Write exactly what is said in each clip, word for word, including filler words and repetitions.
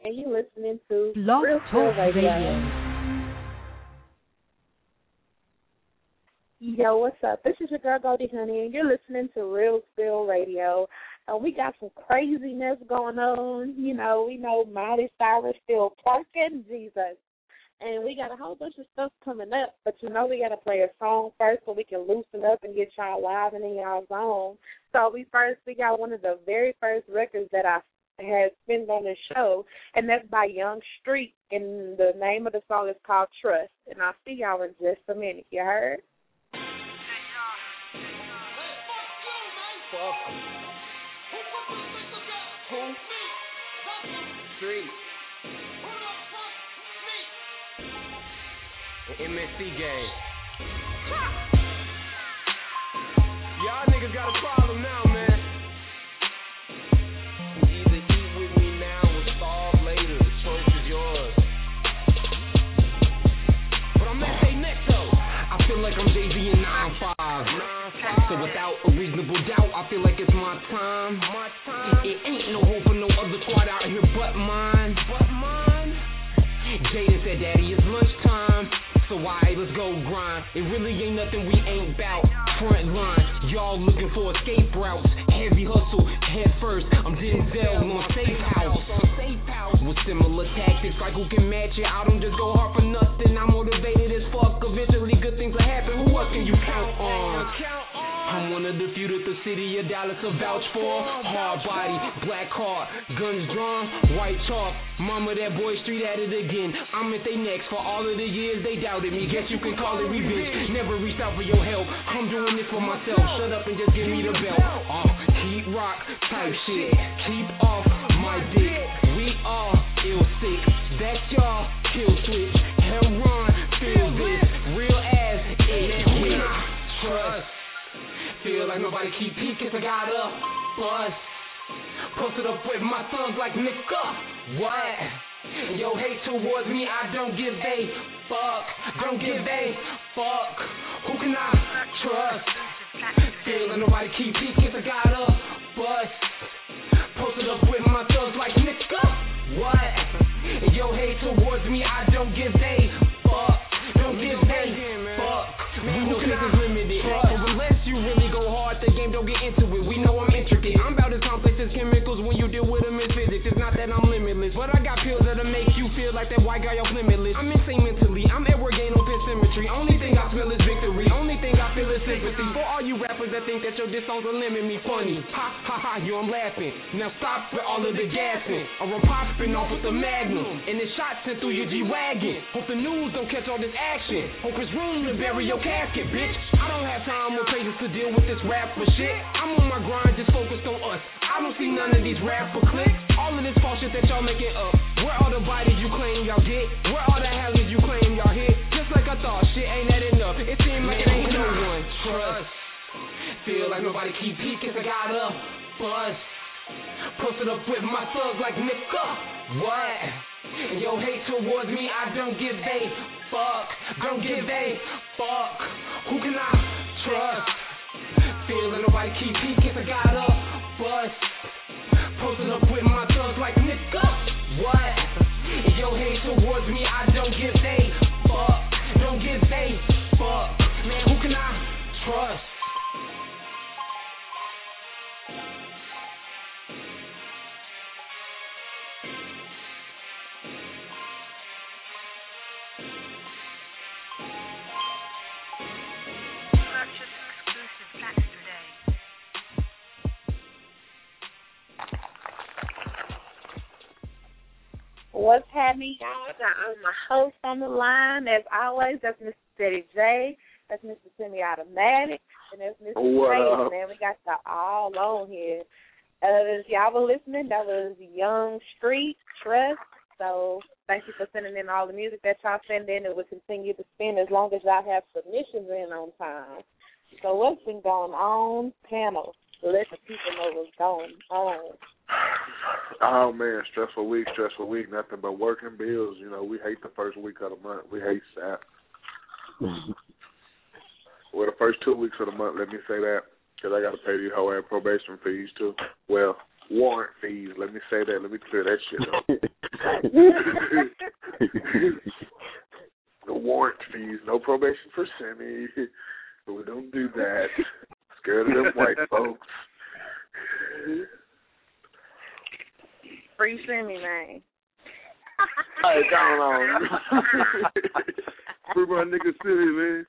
and you're listening to Blog Real Talk Spill Radio. Radio. Yo, what's up? This is your girl, Goldie Honey, and you're listening to Real Spill Radio. Uh, we got some craziness going on. You know, we know Miley Cyrus still twerking, Jesus. And we got a whole bunch of stuff coming up, but you know we got to play a song first so we can loosen up and get y'all live and in y'all zone. So we first, we got one of the very first records that I had spent on the show, and that's by Young Street, and the name of the song is called Trust. And I'll see y'all in just a minute. You heard? Street. M S C game. Y'all niggas got a problem now, man. Either eat with me now or starve later. The choice is yours. But I'm S A Neto. I feel like I'm Jay-Z in nine five. So without a reasonable doubt, I feel like it's my time. My time. It ain't no hope for no other squad out here but mine. But mine. Jaden said, Daddy, it's lunchtime. So alright, let's go grind. It really ain't nothing we ain't bout. Front line, y'all looking for escape routes. Heavy hustle, head first. I'm Denzel on Safe House. With similar tactics, like who can match it? I don't just go hard for nothing. I'm motivated as fuck. Eventually, good things will happen. Who else can you count on? I'm one of the few that the city of Dallas will vouch for. Hard body, black heart, guns drawn, white chalk. Mama, that boy street at it again. I'm at they next for all of the years they doubted me. Guess you can call it revenge. Never reached out for your help. I'm doing this for myself. Shut up and just give me the belt. Oh, keep rock type shit. Keep off my dick. We all ill sick. That's y'all kill switch. Hell run, feel this. Real ass it. We trust. Feel like nobody keep peeking, so I got up, bust. Posted up with my thumbs like nigga. What? Yo, hate towards me, I don't give a fuck. Don't give a fuck. Who can I trust? Feel like nobody keep peeking, so I got up, bust. Posted up with my thumbs like nigga. What? Yo, hate towards me, I don't give a fuck. Don't give a fuck. Man, who can I limited? Unless you really go hard, the game don't get into it. We know I'm intricate. I'm about as complex as chemicals when you deal with them in physics. It's not that I'm limitless, but I got pills that'll make you feel like that white guy off limitless. I'm insane mentally. I'm Edward Gain on pin symmetry. Only thing I smell is victory. Only thing I feel is sympathy. For all you rappers that think that your diss songs will limit me, funny. Ha ha ha, you I'm laughing. Now stop with all of the gassing. Or I'm popping off with the magnum. And the shot sent through your G-Wagon. Hope the news don't catch all this action. Hope it's room to bury your casket, bitch. I don't have time or patience to deal with this rapper shit. I'm on my grind, just focused on us. I don't see none of these rapper clicks. All of this false shit that y'all making up. Where all the bodies you claim y'all get? Where all the hellies you claim y'all hit? Just like I thought, shit ain't that enough. It seems like it ain't no one trust. Feel like nobody keep peeking, so I got up, bust. Posted up with my thugs like nigga. What? And yo, hate towards me, I don't give a fuck. Don't give a fuck. Who can I trust? Feel like nobody keep peeking, so I got up, bust. Posted up with my thugs like nigga. What? And yo, hate towards me, I don't give a fuck. Don't give a fuck. Man, who can I trust? What's happening, y'all? I'm my host on the line. As always, that's Mister Steady J. That's Mister Semi-Automatic. And that's Mister J. Man, we got y'all all on here. Uh, if y'all were listening, that was Young Street, Trust. So thank you for sending in all the music that y'all send in. It will continue to spin as long as y'all have submissions in on time. So what's been going on, panel? Let the people know what's going on. Oh, man, stressful week, stressful week, nothing but working bills. You know, we hate the first week of the month. We hate S A P. Well, the first two weeks of the month, let me say that, because I got to pay these whole ass probation fees, too. Well, warrant fees, let me say that. Let me clear that shit up. No warrant fees, no probation for semi. We don't do that. Scared of them white folks. Free semi, man. Hey, come on. Free my nigga city, man.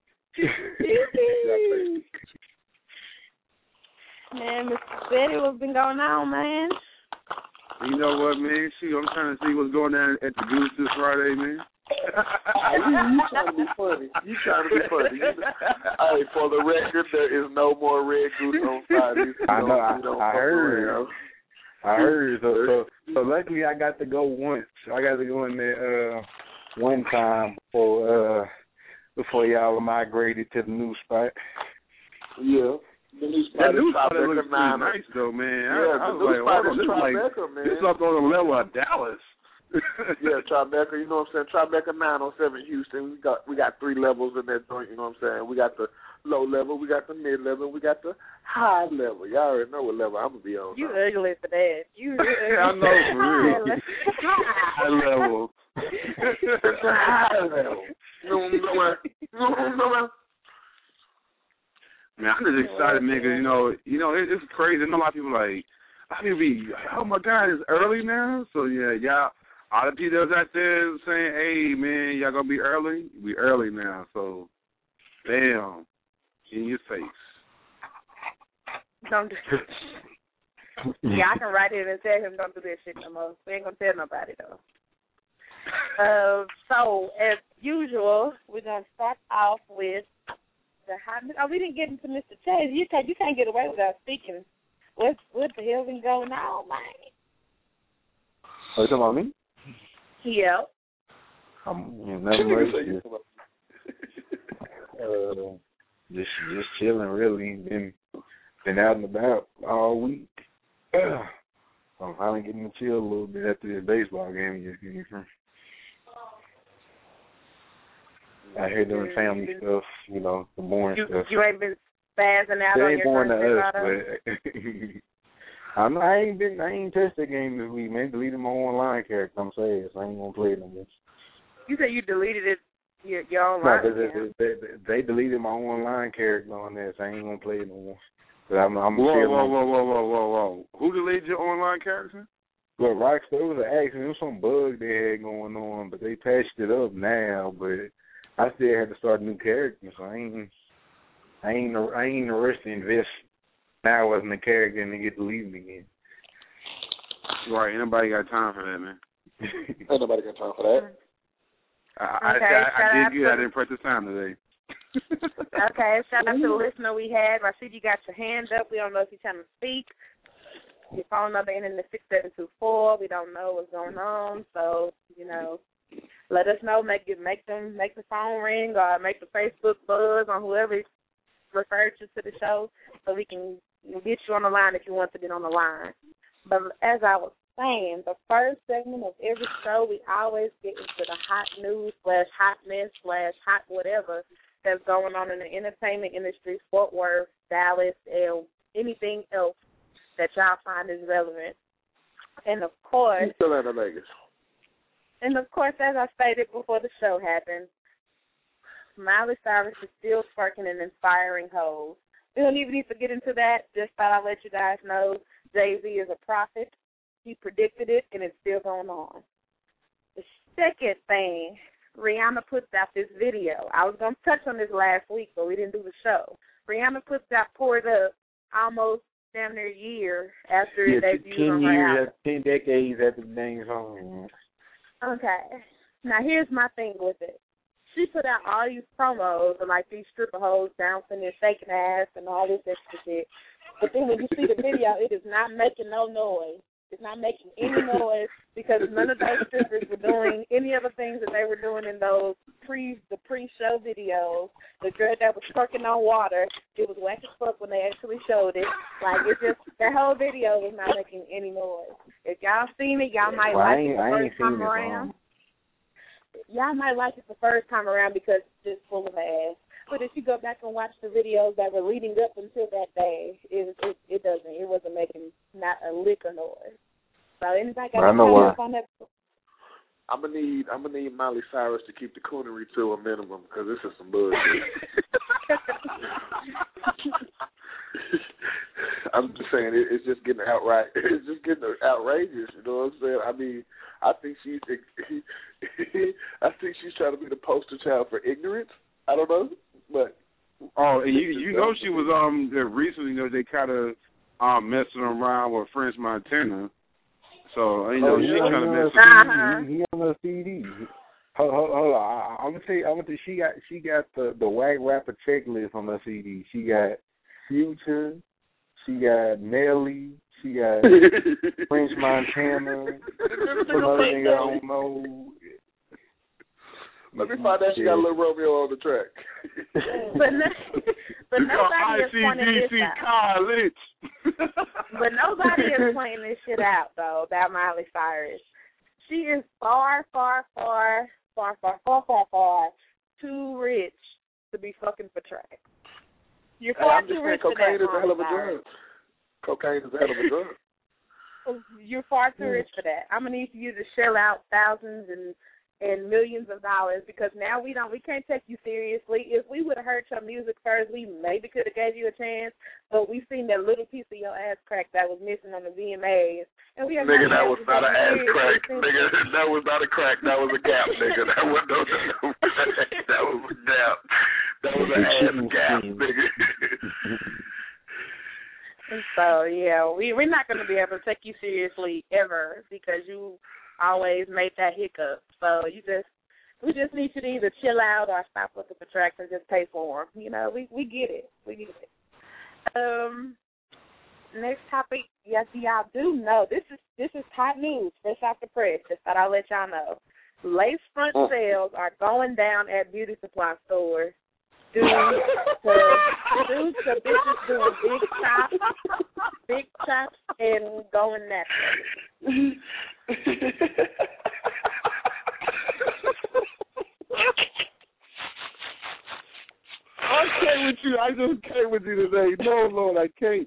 Man, Mister Betty, what's been going on, man? You know what, man? Shoot, I'm trying to see what's going on at the Goose this Friday, man. you, you trying to be funny. You trying to be funny. You know, hey, for the record, there is no more Red Goose on Fridays. I know, I, I heard. Around. I heard. So, so, so luckily I got to go once. I got to go in there uh, one time before, uh, before y'all migrated to the new spot. Yeah. The new spot that new spot looks pretty nice, though, man. Yeah, I, I the was new like, spot oh, is this Tribeca, like, man. This is up on the level of Dallas. Yeah, Tribeca, you know what I'm saying? Tribeca nine oh seven Houston. We got we got three levels in that joint, you know what I'm saying? We got the low level, we got the mid level, we got the high level. Y'all already know what level I'm gonna be on. You now. ugly for that. You ugly. I know, for real. High level. It's a high level. No, no, no, no, no. Man, I'm just excited, man, because, you know, you know, it, it's crazy. I know a lot of people like, a lot of people be, oh, my God, it's early now? So, yeah, y'all, all the people that's out there saying, hey, man, y'all going to be early? We early now, so, bam, in your face. Don't do Yeah, I can write it and tell him don't do that shit no more. We ain't going to tell nobody, though. Uh, so, as usual, we're going to start off with the hot. Oh, we didn't get into Mister Chase. You can't, you can't get away without speaking. What, what the hell's been going on, man? Oh, you talking about me? Yeah. I'm you know, nothing much. uh, just, just chilling, really. Been, been out and about all week. I'm finally getting to chill a little bit after this baseball game you just came from. Out here doing family stuff, you know, the boring you, stuff. You ain't been spazzing out they on ain't your boring to us, but I'm, I ain't been, I ain't touched the game this week, man. Deleted my online character. I'm saying, so I ain't gonna play it no more. You said you deleted it, your, your online. No, they, they, they, they deleted my online character on there, so I ain't gonna play it no more. But I'm, I'm whoa, whoa, whoa, whoa, whoa, whoa, whoa! Who deleted your online character? Well, Rockstar, it was an accident. It was some bug they had going on, but they patched it up now. But I still had to start a new character, so I ain't, I ain't, I ain't in a rush to invest now as in the character and then get deleted again. Right, ain't nobody got time for that, man. Ain't nobody got time for that. I, okay, I, I, I did good. To, I didn't press the time today. Okay, shout out to the listener we had. I see you got your hand up. We don't know if you're trying to speak. Your phone number ending in six seven two four. We don't know what's going on, so you know, let us know. Make it, make them, make the phone ring, or make the Facebook buzz on whoever referred you to the show, so we can get you on the line if you want to get on the line. But as I was saying, the first segment of every show, we always get into the hot news slash hot mess slash hot whatever that's going on in the entertainment industry, Fort Worth, Dallas, and anything else that y'all find is relevant. And of course, still out of Vegas. And of course, as I stated before the show happened, Miley Cyrus is still twerking and inspiring hoes. We don't even need to get into that. Just thought I'd let you guys know Jay-Z is a prophet. He predicted it, and it's still going on. The second thing, Rihanna puts out this video. I was going to touch on this last week, but we didn't do the show. Rihanna puts out Poured Up almost damn near a year after yeah, it debuted ten on her years, album. ten decades after the dang song. Okay. Now, here's my thing with it. She put out all these promos of, like, these stripper hoes bouncing and shaking ass and all this extra shit. But then when you see the video, it is not making no noise. It's not making any noise because none of those strippers were doing any of the things that they were doing in those pre the pre-show videos. The girl that was twerking on water, it was whack as fuck when they actually showed it. Like, it's just, that whole video was not making any noise. If y'all seen it, y'all might well, like it the I first time it, around. Um, y'all might like it the first time around because it's just full of ass. But if you go back and watch the videos that were leading up until that day, it it, it doesn't. It wasn't making not a lick of noise. So anybody got I know why. on that? I'm gonna need I'm gonna need Miley Cyrus to keep the coonery to a minimum because this is some bullshit. I'm just saying it, it's just getting outright. It's just getting outrageous. You know what I'm saying? I mean, I think she's I think she's trying to be the poster child for ignorance. I don't know, but oh, and you you know she was um recently. You know they kind of um messing around with French Montana. So you know oh, she yeah, kind of messing. Uh-huh. He, he on the C D. Hold, hold, hold on. I, I'm gonna tell you. I'm gonna tell you. She got she got the the Whack Rapper checklist on the C D. She got Future. She got Nelly. She got French Montana. Some other nigga I don't know. Let me find out she got a little Romeo on the track. but no, but nobody is pointing this out. College. But nobody is pointing this shit out though about Miley Cyrus. She is far, far, far, far, far, far, far, far too rich to be fucking for track. You're far I'm too just rich saying, for that. cocaine is a hell of a Cyrus. drug. Cocaine is a hell of a drug. You're far too rich for that. I'm gonna need you to shell out thousands and and millions of dollars because now we don't we can't take you seriously. If we would have heard your music first, we maybe could have gave you a chance. But we've seen that little piece of your ass crack that was missing on the V M As, and we have nigga, that not was not an ass crack. Nigga, that was not a crack. That was a gap, nigga. That was no, that was a gap. That was an ass gap, nigga. So yeah, we we're not going to be able to take you seriously ever because you always made that hiccup. So you just we just need you to either chill out or stop looking for tracks and just pay for them. You know, we we get it, we get it. Um, next topic, yes, y'all do know this is this is hot news. Fresh off the press. Just thought I'll let y'all know. Lace front sales are going down at beauty supply stores. Due to, due to bitches doing big chops, big chops, and going natural. I can't with you. I just can't with you today. No, Lord, I can't.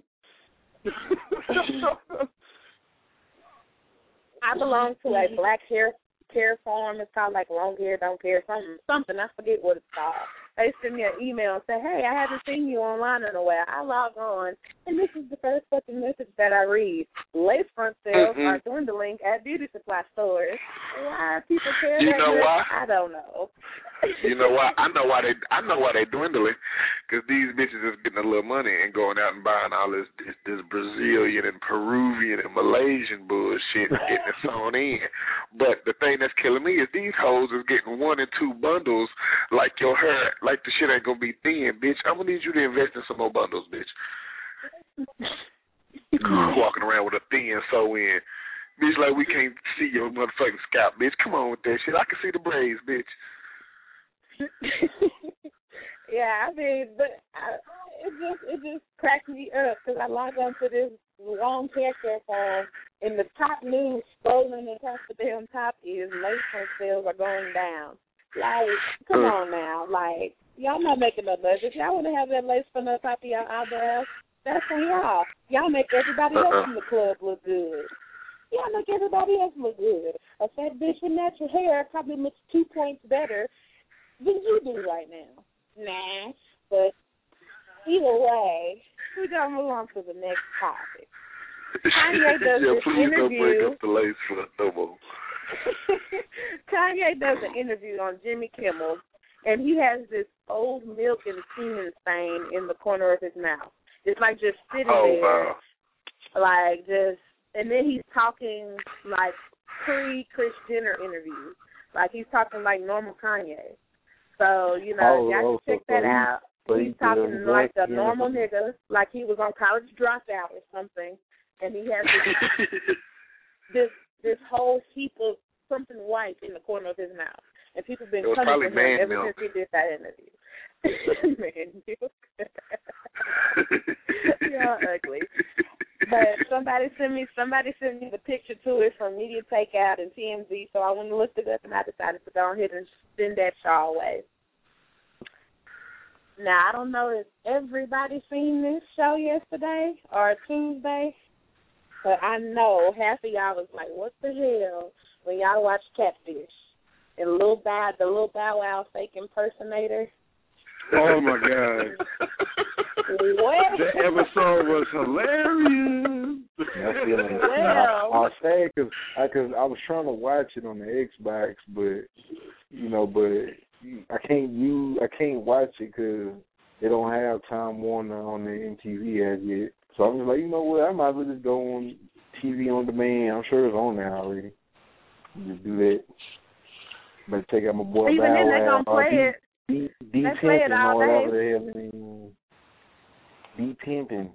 I belong to a black hair care farm. It's called like Long Hair Don't Care, something, something. I forget what it's called. They send me an email and say, hey, I haven't seen you online in a while. I log on, and this is the first fucking message that I read. Lace front sales mm-hmm. are dwindling at beauty supply stores. Why people care you that know much? why? I don't know. You know why? I know why they. I know why they dwindling. Because these bitches is getting a little money and going out and buying all this this, this Brazilian and Peruvian and Malaysian bullshit and getting it sewn in. But the thing that's killing me is these hoes is getting one and two bundles like your hair, like the shit ain't gonna be thin, bitch. I'm gonna need you to invest in some more bundles, bitch. Walking around with a thin sew in. Bitch, like we can't see your motherfucking scalp, bitch. Come on with that shit. I can see the braids, bitch. Yeah, I mean, but I, it just it just cracks me up because I log on to this long hair care farm and the top news scrolling across the damn top is lace front sales are going down. Like, come on now, like y'all not making no money. If y'all want to have that lace front up top of your eyebrows, that's on y'all. Y'all make everybody else in the club look good. Y'all make everybody else look good. A fat bitch with natural hair probably looks two points better than you do right now. Nah, but either way, we're going to move on to the next topic. Kanye does yeah, this please interview. don't break up the lace front no more. Kanye does an interview on Jimmy Kimmel, and he has this old milk and semen stain in the corner of his mouth. It's like just sitting oh, there, wow. like just, and then he's talking like pre-Kris Jenner interview. Like he's talking like normal Kanye. So, you know, oh, y'all oh, can check so that he, out. so He's talking like a normal yeah. nigga, like he was on College Dropout or something, and he has this, this this whole heap of something white in the corner of his mouth. And people have been coming for him ever milk. since he did that interview. Man milk. Y'all ugly. But somebody sent me somebody sent me the picture to it from Media Takeout and T M Z, so I went and looked it up and I decided to go ahead and send that y'all away. Now I don't know if everybody seen this show yesterday or Tuesday, but I know half of y'all was like, what the hell? when y'all watch Catfish and Lil Bow, the Lil Bow Wow fake impersonator. Oh my God! What? That episode was hilarious. I feel like Well. I, I sad because I, cause I was trying to watch it on the Xbox, but you know, but I can't use I can't watch it because they don't have Time Warner on the M T V as yet. So I was like, you know what, I might as well just go on T V on demand. I'm sure it's on there already. Just do that. But take out my boy Even Bow then, they Wow. gonna play uh, it. D, D, They D play it pimping all or day. whatever the hell it is. D pimping.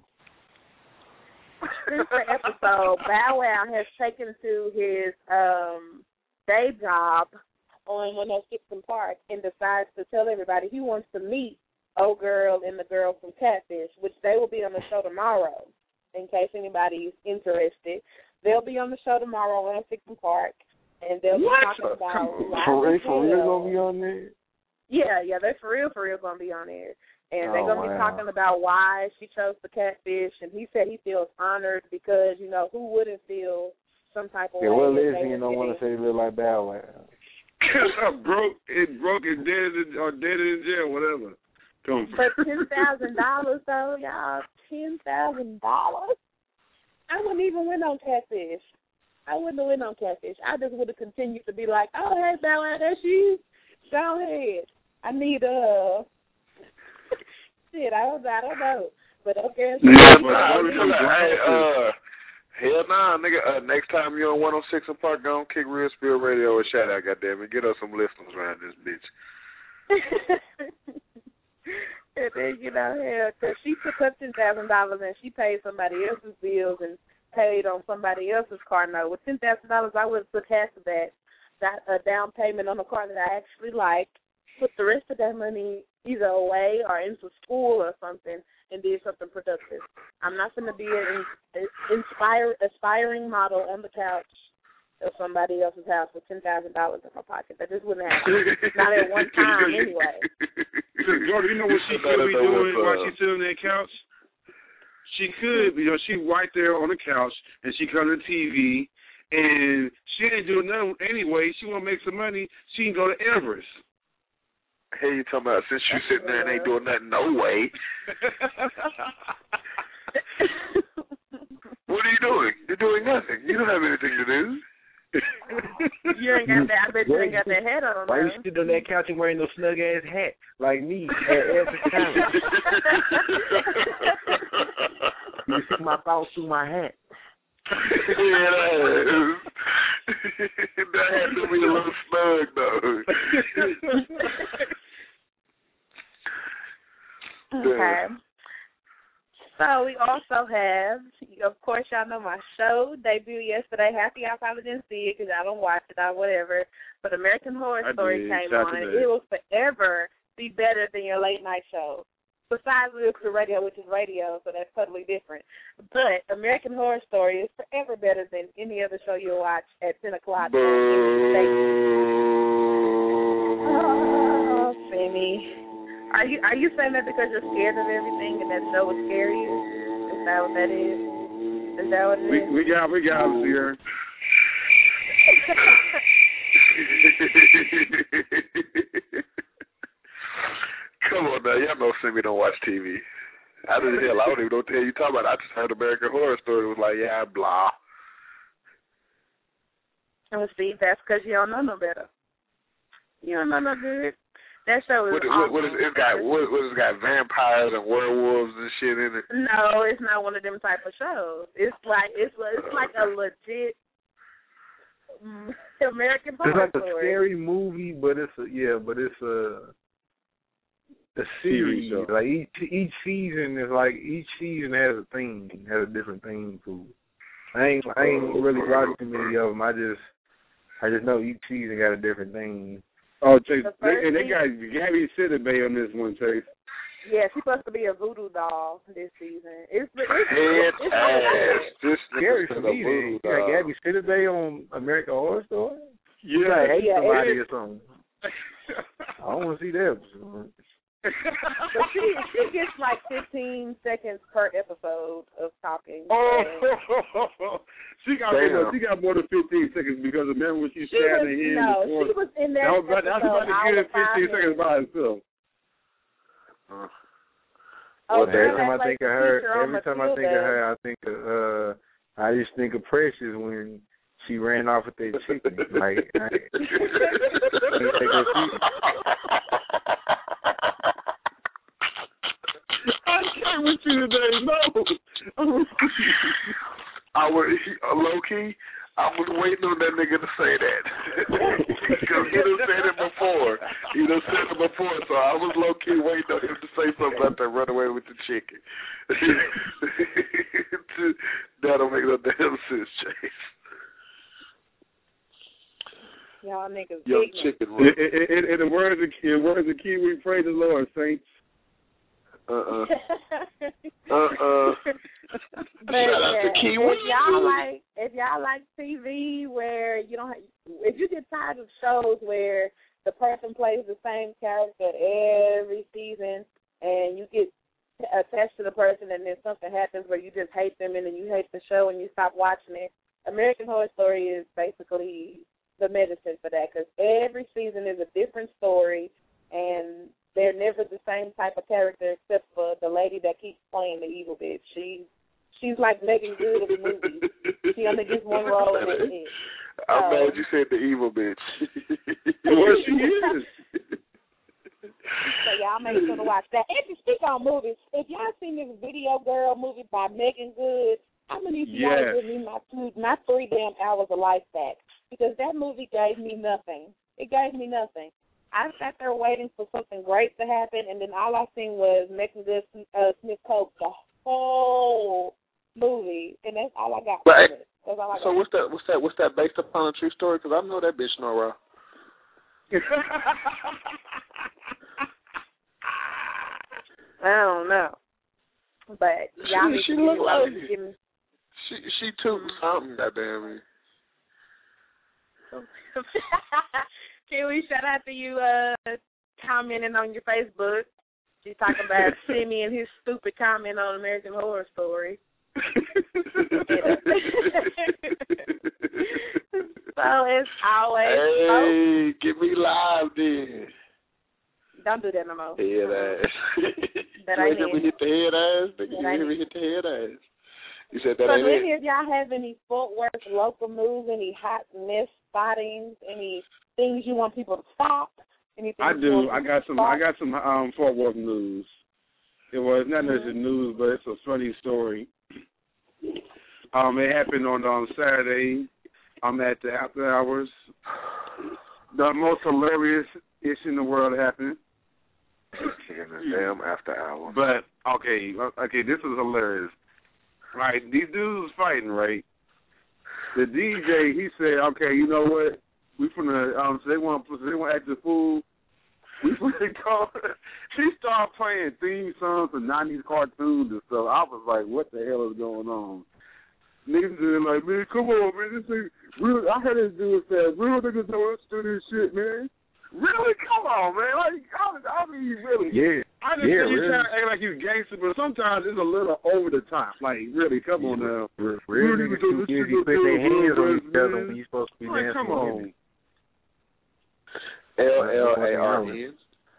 Since the episode, Bow Wow has taken to his um, day job on one oh six in Park and decides to tell everybody he wants to meet old girl and the girl from Catfish, which they will be on the show tomorrow. In case anybody's interested, they'll be on the show tomorrow on one oh six in Park, and they'll be What? talking about For real, for real, hell. gonna be on there? Yeah, yeah, they're for real, for real going to be on there. And they're Oh, going to be wow. talking about why she chose the Catfish. And he said he feels honored because, you know, who wouldn't feel some type of Yeah, way? what if they lesbian were don't want to gay? say they look like Bow Wow? Cause I broke it, broke it, dead in, or dead in jail, whatever. Come But ten thousand dollars though, y'all, ten thousand dollars. I wouldn't even win on Catfish. I wouldn't win on Catfish. I just would have continued to be like, oh hey Bow Wow, that's you. Go ahead. I need uh shit. I don't. I don't know. But okay. Yeah, but Nah, I hey, uh, hell nah, nigga. Uh, next time you're on one oh six in Park, go on Kick Real Spill Radio a shout out, goddammit. Get us some listeners around this bitch. And then, you know, hell, because she took her ten thousand dollars and she paid somebody else's bills and paid on somebody else's car note. With ten thousand dollars, I would have put half of that, got a down payment on a car that I actually like, put the rest of that money either away or into school or something, and did something productive. I'm not going to be an inspire, aspiring model on the couch of somebody else's house with ten thousand dollars in my pocket. That just wouldn't happen. Not at one time, anyway. Bro, you know what she could be doing while she's sitting on that couch? She could, you know, she right there on the couch, and she come to the T V, and she ain't doing nothing anyway. She want to make some money. She can go to Everest. Hey, you talking about since you sitting there and ain't doing nothing, no way. What are you doing? You're doing nothing. You don't have anything to do. You ain't got that. I bet you ain't got that head on. Why you though. sit on that couch and wearing no snug ass hat like me at every time? You see my thoughts through my hat. Yeah, that is. That had to be a little snug, though. Okay. So we also have, of course, y'all know my show debuted yesterday. Half of y'all probably didn't see it because y'all don't watch it or whatever. But American Horror I Story did. came Shout on, to and that. it will forever be better than your late night show. Besides Real Crew Radio, which is radio, so that's totally different. But American Horror Story is forever better than any other show you'll watch at ten o'clock. Oh, Sammy. Are you are you saying that because you're scared of everything and that show would scare you? Is that what that is? Is that what it We, is? we got, we got us here. Come on now, y'all know Simmy don't watch T V. I didn't hell, I don't even know what the hell you talking about. I just heard American Horror Story. It was like, yeah, blah. Well, see, that's because you don't know no better. You don't know no good. That show is What, what, awesome. what is it's got? What, what is it got? Vampires and werewolves and shit in it. No, it's not one of them type of shows. It's like it's it's like a legit mm, American It's Horror like a Story. scary movie, but it's a, yeah, but it's a a series. show. Like each each season is like each season has a theme, has a different theme to it. I ain't I ain't really watched too many of them. I just I just know each season got a different theme. Oh, Chase, The they, first and they season- got Gabby Sidibe on this one, Chase. Yeah, she's supposed to be a voodoo doll this season. It's it's, Head it's, it's really ass. good. This Scary nigga for said a me. voodoo You got doll. Gabby Sidibe on American Horror Story. Yeah, You like hate yeah, somebody it or something. I don't want to see that. But she she gets like fifteen seconds per episode of talking. Oh, so. she got you know, she got more than fifteen seconds because remember when she, she sat was, in the No, before, she was in that, that was about, episode. That was about to get fifteen seconds by herself. Uh, Oh, well, every time I think of her, every time I think Matilda. of her, I think of uh, I just think of Precious when she ran off with that chicken. Like, I, I can't with you today. No. I was uh, low key. I was waiting on that nigga to say that because he done said it before. He done said it before, so I was low key waiting on him to say something about that run away with the chicken. That don't make no damn sense, Chase. Y'all niggas Young ignorant. chicken In, run. in, in the words of in words of Kiwi, praise the Lord, saints. Uh uh. Uh uh. But Shout out yeah, to Kiwi. if y'all like, if y'all like T V where you don't, have, if you get tired of shows where the person plays the same character every season, and you get attached to the person, and then something happens where you just hate them, and then you hate the show, and you stop watching it. American Horror Story is basically the medicine for that, because every season is a different story, and they're never the same type of character except for the lady that keeps playing the evil bitch. She, she's like Megan Good of the movie. She only gets one role and that's it. I'm So, mad you said the evil bitch. Well, she is. So y'all make sure to watch that. And to speak on movies, if y'all seen this Video Girl movie by Megan Good, how many of y'all Yes. give me my two, my three damn hours of life back? Because that movie gave me nothing. It gave me nothing. I sat there waiting for something great to happen, and then all I seen was Megan Good, uh, Smith Cope the whole movie, and that's all I got. But, from it. That's all I got. So what's that? What's that? What's that based upon a true story? Because I know that bitch Nora. I don't know, but y'all need she to look give, like me, give me. She she too something. Goddamn me. Kiwi, shout out to you uh, commenting on your Facebook. She's talking about Timmy and his stupid comment on American Horror Story. So as always, Hey, folks, give me live then. don't do that no more. Head ass. That you ain't ain't hear me it. hit the head ass? Nigga, you That ain't ain't hear me it. hit the head ass. You said that So ain't do it? any of y'all have any Fort Worth local news, any hot mess spottings, any things you want people to stop? Anything I you do. want I people got to some. stop? I got some um, Fort Worth news. It was not Mm-hmm. necessarily news, but it's a funny story. Um, it happened on on Saturday. I'm at the after hours. The most hilarious issue in the world happened. In the damn after hour. But okay, okay, this is hilarious. Right, these dudes was fighting, right? The D J, he said, okay, you know what? We from the um, so they want they want to act the fool. We from the car. He started playing theme songs of nineties cartoons and stuff. I was like, what the hell is going on? Niggas are like, man, come on, man. This thing, real. I heard this dude say, real niggas don't do this shit, man. Really? Come on, man. Like, I, I mean, really. yeah, I just yeah, think you really. trying to act like you gangster, but sometimes it's a little over the top. Like, really, come on now. Real, Real real niggas niggas don't too do easy shit put no their good, hands on man. each other when you're supposed to be Like, dancing. come on. L L A R N.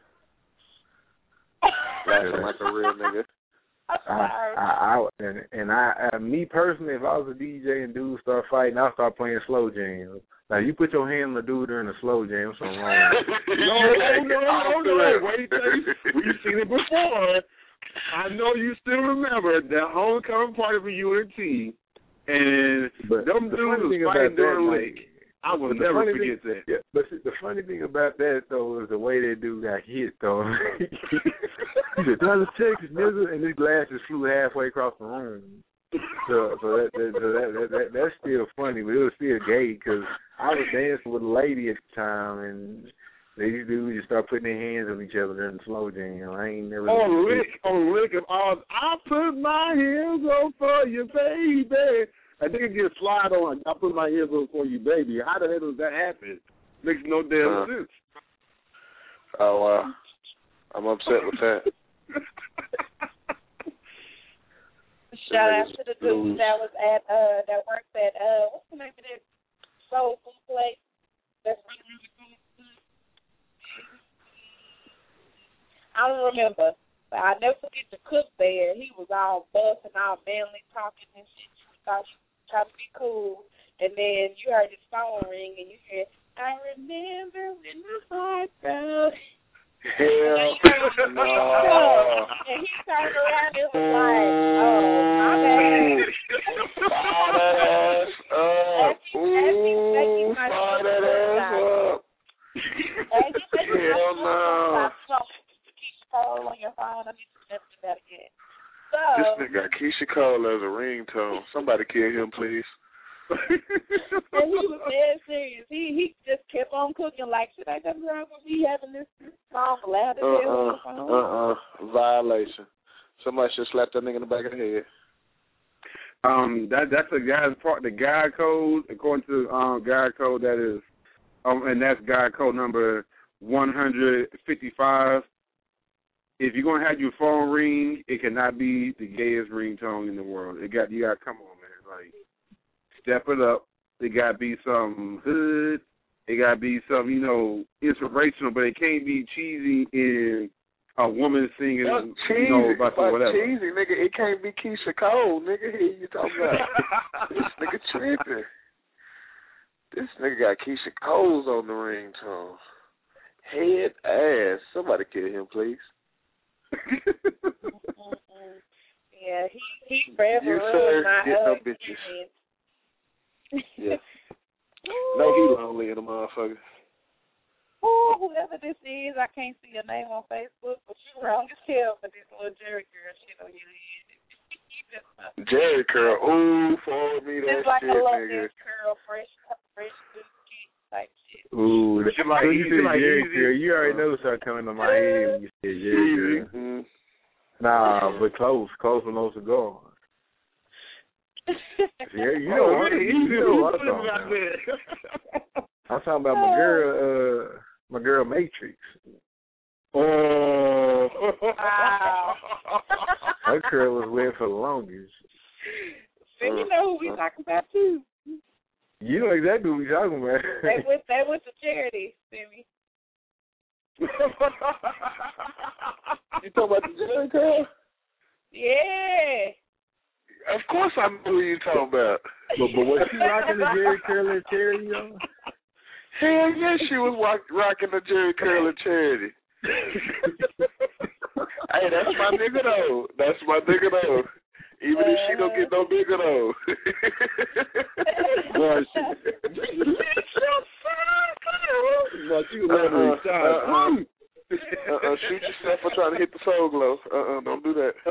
Laughing like a real nigga. I, I, I, and, and I, uh, me personally, if I was a D J and dudes start fighting, I'll start playing slow jams. Now, you put your hand on the dude during a slow jam, something wrong with it. No, no, no, no. Wait, wait. We've seen it before. I know you still remember that homecoming party for U N T, and But them the dudes funny was thing fighting about during the that, lake. I will But the never funny forget thing, that. Yeah, but see, the funny thing about that though is the way that dude got hit though. He said, "Dallas, Texas, nigga," and his glasses flew halfway across the room. So, so that, that, so that, that, that that's still funny, but it was still gay because I was dancing with a lady at the time, and these dudes just start putting their hands on each other during the slow jam. I ain't never. On lick, on lick of all, I put my hands on for you, baby. I think it gets slide on. I put my hands on for you, baby. How the hell does that happen? Makes no damn Uh, sense. Oh wow. I'm upset with that. Shout out to the dude that was at uh that works at uh what's the name of that soul food place? That's really really good. I don't remember, but I never forget the cook there. He was all buff and all manly talking and shit. You thought you were trying to be cool, and then you heard his phone ring and you said, "I remember when my heart broke." Hell no. And he turned around and was like, "Oh, my bad." Fire that ass up. Ooh, fire that ass up. Hell no. Cole on your phone. I need to never do that again. So, this nigga got Keisha Cole as a ringtone. Somebody kill him, please. And he was dead serious. He he just kept on cooking like, should I come around with me having this song loud as hell on the phone? Uh-uh. Violation. Somebody should slap that nigga in the back of the head. Um, that that's the guy's part. The guide code, according to um guide code, that is, um, and that's guide code number one hundred fifty-five. If you're gonna have your phone ring, it cannot be the gayest ringtone in the world. It got you got to come on, man. Like, step it up. It got to be some hood. It got to be some, you know, inspirational, but it can't be cheesy in a woman singing, That's cheesy, you know, about some whatever. cheesy, nigga. It can't be Keisha Cole, nigga. Here you talking about? This nigga tripping. This nigga got Keisha Cole's on the ringtone. Head ass. Somebody kill him, please. Yeah, he he forever you ruined my get uh, no bitches. Yeah. No, he lonely in a motherfucker. Oh, whoever this is, I can't see your name on Facebook, but you wrong as hell for this little Jerry girl shit on your head. Jerry curl, ooh, forward me that just like shit, a little nigga. curl, fresh, fresh booty type shit. Ooh, But you like when you easy, said like Jerry easy. Curl, you already know something coming to my head when you said Jerry Curl. Mm-hmm. Nah, but close, close with no cigar. Yeah, you know what? You know what I'm talking about. I'm talking about my girl, uh, my girl Matrix. Oh, wow. Her curl was wet for the longest. Then you know who we talking about too. You know exactly what we talking about. They went, they went to charity, Simmy. You talking about the Jerry curl? Yeah. Of course I know who you talking about. But but was she rocking the Jerry curl at charity, though? Hell yeah, she was rock, rocking the Jerry curl at charity. Hey, that's my nigga though. That's my nigga though. Even if she don't get no bigger though. Boy, she, but you let her shot. Uh-uh, shoot yourself for trying to hit the soul glow. Uh-uh, don't do that.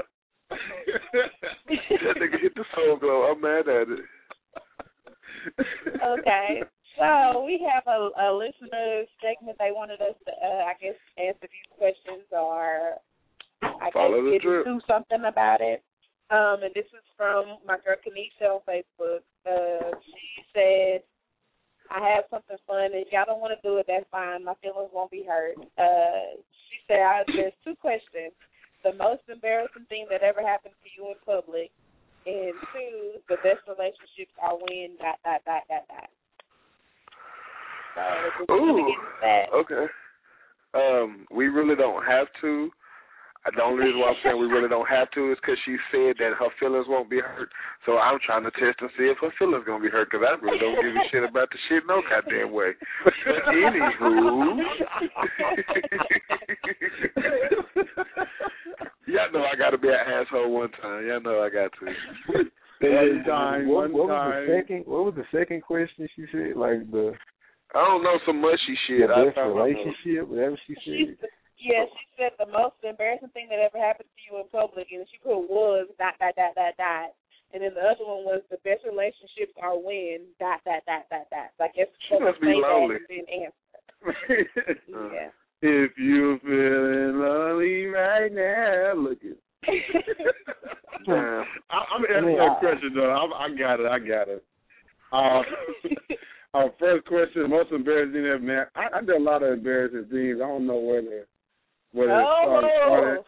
That nigga hit the soul glow. I'm mad at it. Okay. So we have a, a listener segment. They wanted us to, uh, I guess, answer these questions or I Follow the guess drip. do something about it. Um, and this is from my girl Kanisha on Facebook. Uh, she said, I have something fun. If y'all don't want to do it, that's fine. My feelings won't be hurt. Uh, she said, I, there's two questions. The most embarrassing thing that ever happened to you in public, and two, the best relationships are when dot, dot, dot, dot, dot. So, just Ooh, get into that. okay. Um, we really don't have to. The only reason why I'm saying we really don't have to is because she said that her feelings won't be hurt. So I'm trying to test and see if her feelings going to be hurt because I really don't give a shit about the shit no goddamn way. But anywho, y'all know I got to be an asshole one time. Y'all know I got to. One time, what, one what was time. the second? What was the second question she said? Like the I don't know some mushy shit. the I best relationship, whatever she said. Yeah, she said the most embarrassing thing that ever happened to you in public, and she put was dot, dot, dot, dot, dot. And then the other one was the best relationships are when dot, dot, dot, dot, dot. So I guess she must be lonely. That and then answer. Yeah. If you're feeling lonely right now, look at Damn. I, I'm answering that question, though. I, I got it. I got it. Uh, our first question, most embarrassing thing ever, man. I, I did a lot of embarrassing things. I don't know whether Where it started, started.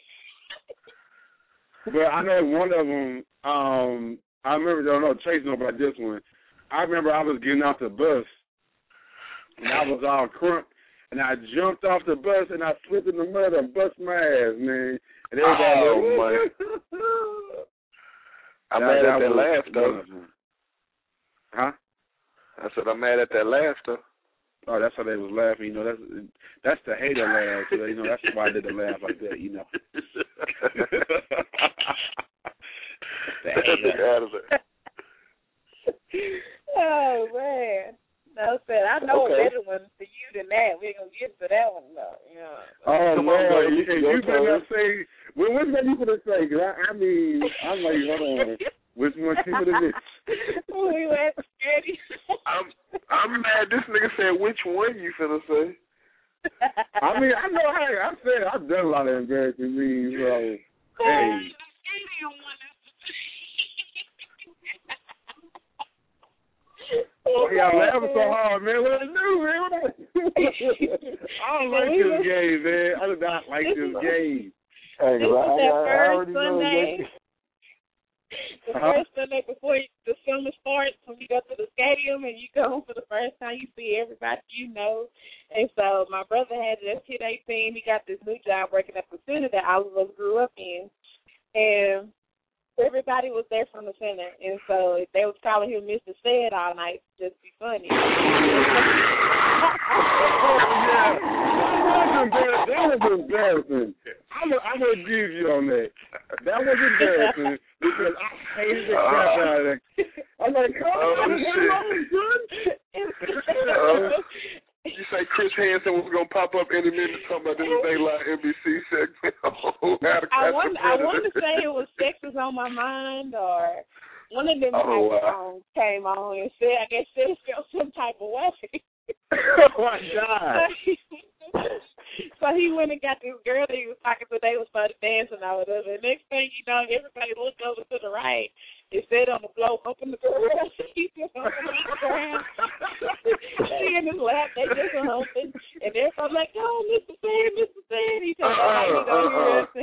But I know one of them. Um, I remember. I don't know Chase know about this one. I remember I was getting off the bus, and I was all crunk, and I jumped off the bus and I slipped in the mud and bust my ass, man. And everybody, oh man. I'm mad at that laugh though. Huh? I said I'm mad at that laugh though. Oh, that's how they was laughing. You know, that's that's the hater laugh. So, you know, that's why I did the laugh like that. You know. Oh man. No, said I know okay. a better one for you than that. We ain't gonna get to that one though. Yeah. Oh Come man, on, you, you, you better turn. say. Well, what's that you gonna say? Cause I, I mean, I'm like, hold on. Which one came to this? We went steady. I'm I'm mad. This nigga said which one you finna say. I mean, I know. Hey, I said I've done a lot of embarrassing memes. So, hey. Oh, y'all laughing so hard, man. What I do, man? What I, I don't like this game, man. I do not like this game. Hey, This I, was I, that I, I first already know Sunday. that. The Uh-huh. first Sunday before the summer starts, when you go to the stadium and you go for the first time, you see everybody you know. And so my brother had just hit eighteen. He got this new job working at the center that all of us grew up in. And everybody was there from the center. And so if they was calling him Mister Said all night, just be funny. Oh, yeah. That was embarrassing. That was embarrassing. I'm going I'm to give you on that. That was embarrassing because I hated the crap out of that. I'm like, come Oh, on, shit. oh, Uh, you say Chris Hansen was gonna pop up any minute talking about this Daylight N B C segment. Oh, how to I catch want a I want to predator. say it was Texas on My Mind, or one of them Oh, type wow. of songs came on and said, I guess said it felt some type of way. oh my God. So he went and got this girl that he was talking to. They was started dancing or whatever. And next thing you know, everybody looked over to the right. It said on the floor, humping the girl. He just humping the ground. She in his lap, they just were humping. And everybody like, oh, Mister Sand, Mister Sand. He told me, you don't hear us.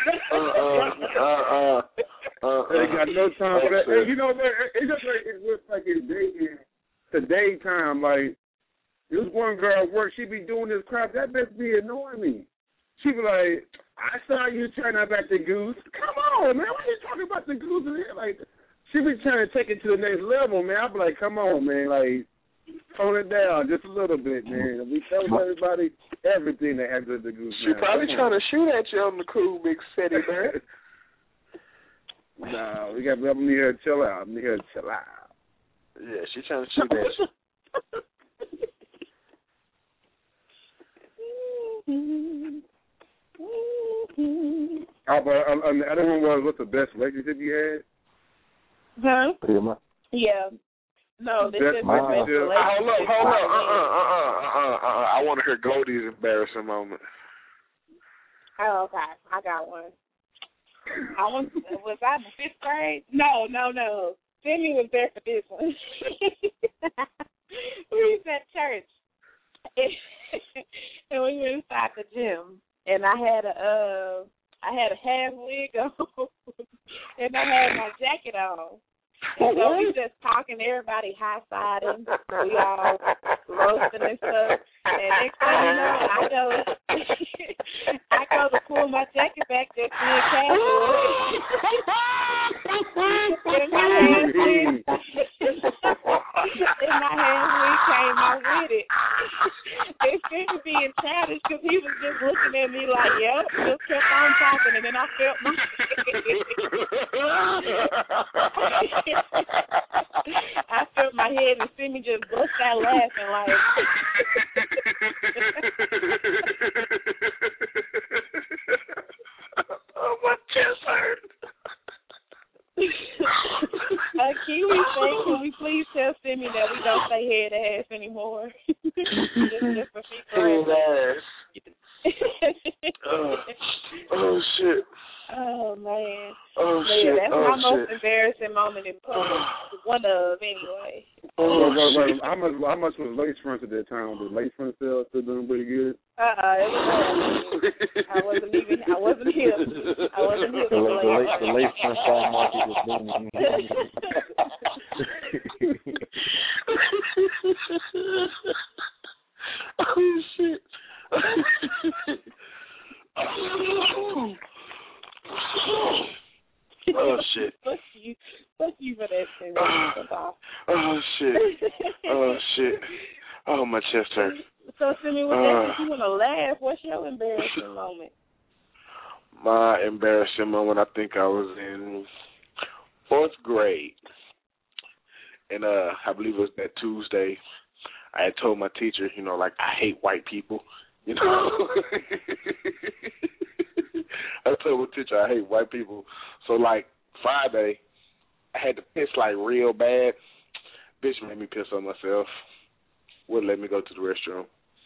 Uh-uh. Uh-uh. They got no time for that. And you know, man, it's just like it looks like it's day, today time. Like, this one girl at work, she be doing this crap. That bitch be annoying me. She be like, I saw you turn up at the Goose. Come on, man. Why you talking about the Goose in here? Like, she be trying to take it to the next level, man. I be like, come on, man. Like, tone it down just a little bit, man. We tell everybody everything that happens at the Goose. She now. probably Come trying on. to shoot at you on the cool big city, man. Nah, we got. I'm here to chill out. I'm here to chill out. Yeah, she trying to shoot at you. Oh, but um, um, the other one was, what's the best relationship you had? Huh? Yeah, my, Yeah. No, this That's is my- the best Uh, Hold up, relationship. hold up. Uh-uh, uh-uh, uh-uh, uh-uh. I want to hear Goldie's embarrassing moment. Oh, okay. I got one. I was, was I in the fifth grade? No, no, no. Jimmy was there for this one. We was at church. And we went inside the gym. And I had a uh I had a half wig on and I had my jacket on. And so we just talking, everybody high-siding, we all roasting and stuff. And next thing you know, I go, I go to pull my jacket back just being casual. And my hands wig, and my hands wig came out with it. It seemed being childish because he was just looking at me like, yep, just kept on talking, and then I felt my I felt my head and see me just bust out laughing like Oh, my chest hurt. uh, Kiwi say, can we please tell Simi that we don't say head to ass anymore? just, just for people. Head ass. oh, oh, shit. Oh, man. Oh, yeah, shit. that's oh, my shit. most embarrassing moment in public. One of, anyway. Oh, wait, wait, wait. shit. How much? How much was lace fronts at that time? Was lace fronts Young still still doing pretty good. Uh uh it was I wasn't even I wasn't here. I wasn't here The, for the, the late, the late front stock market was booming. Oh shit. Oh shit. Fuck you. Fuck you for that shit. Oh, oh shit. Oh shit. Oh, my chest hurts. So send me with uh, that if you want to laugh. What's your embarrassing moment? My embarrassing moment, I think I was in fourth grade. And uh, I believe it was that Tuesday. I had told my teacher, you know, like, I hate white people. You know? I told my teacher I hate white people. So, like, Friday, I had to piss, like, real bad. Bitch made me piss on myself. Wouldn't let me go to the restroom.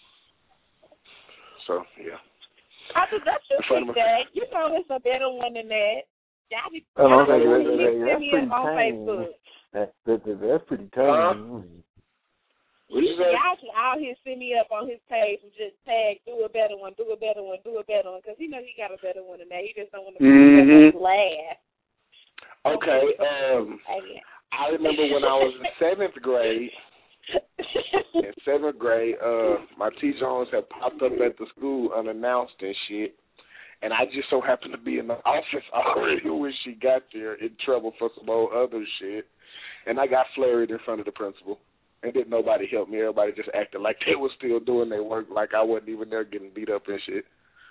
So, yeah. I think that's just like that. You know there's a better one than that. Y'all be, Oh, y'all okay, be that, that, mixing that's me pretty up on tame. Facebook. That, that, that, that's pretty tame. Uh-huh. What you say? Y'all can out here send me up on his page and just tag, do a better one, do a better one, do a better one, because he knows he got a better one than that. He just don't want to mm-hmm. laugh. Okay, um, I remember when I was in seventh grade, in seventh grade, uh, my T. Jones had popped up at the school unannounced and shit, and I just so happened to be in the office already when she got there in trouble for some old other shit, and I got flurried in front of the principal. And didn't nobody help me. Everybody just acted like they were still doing their work, like I wasn't even there getting beat up and shit.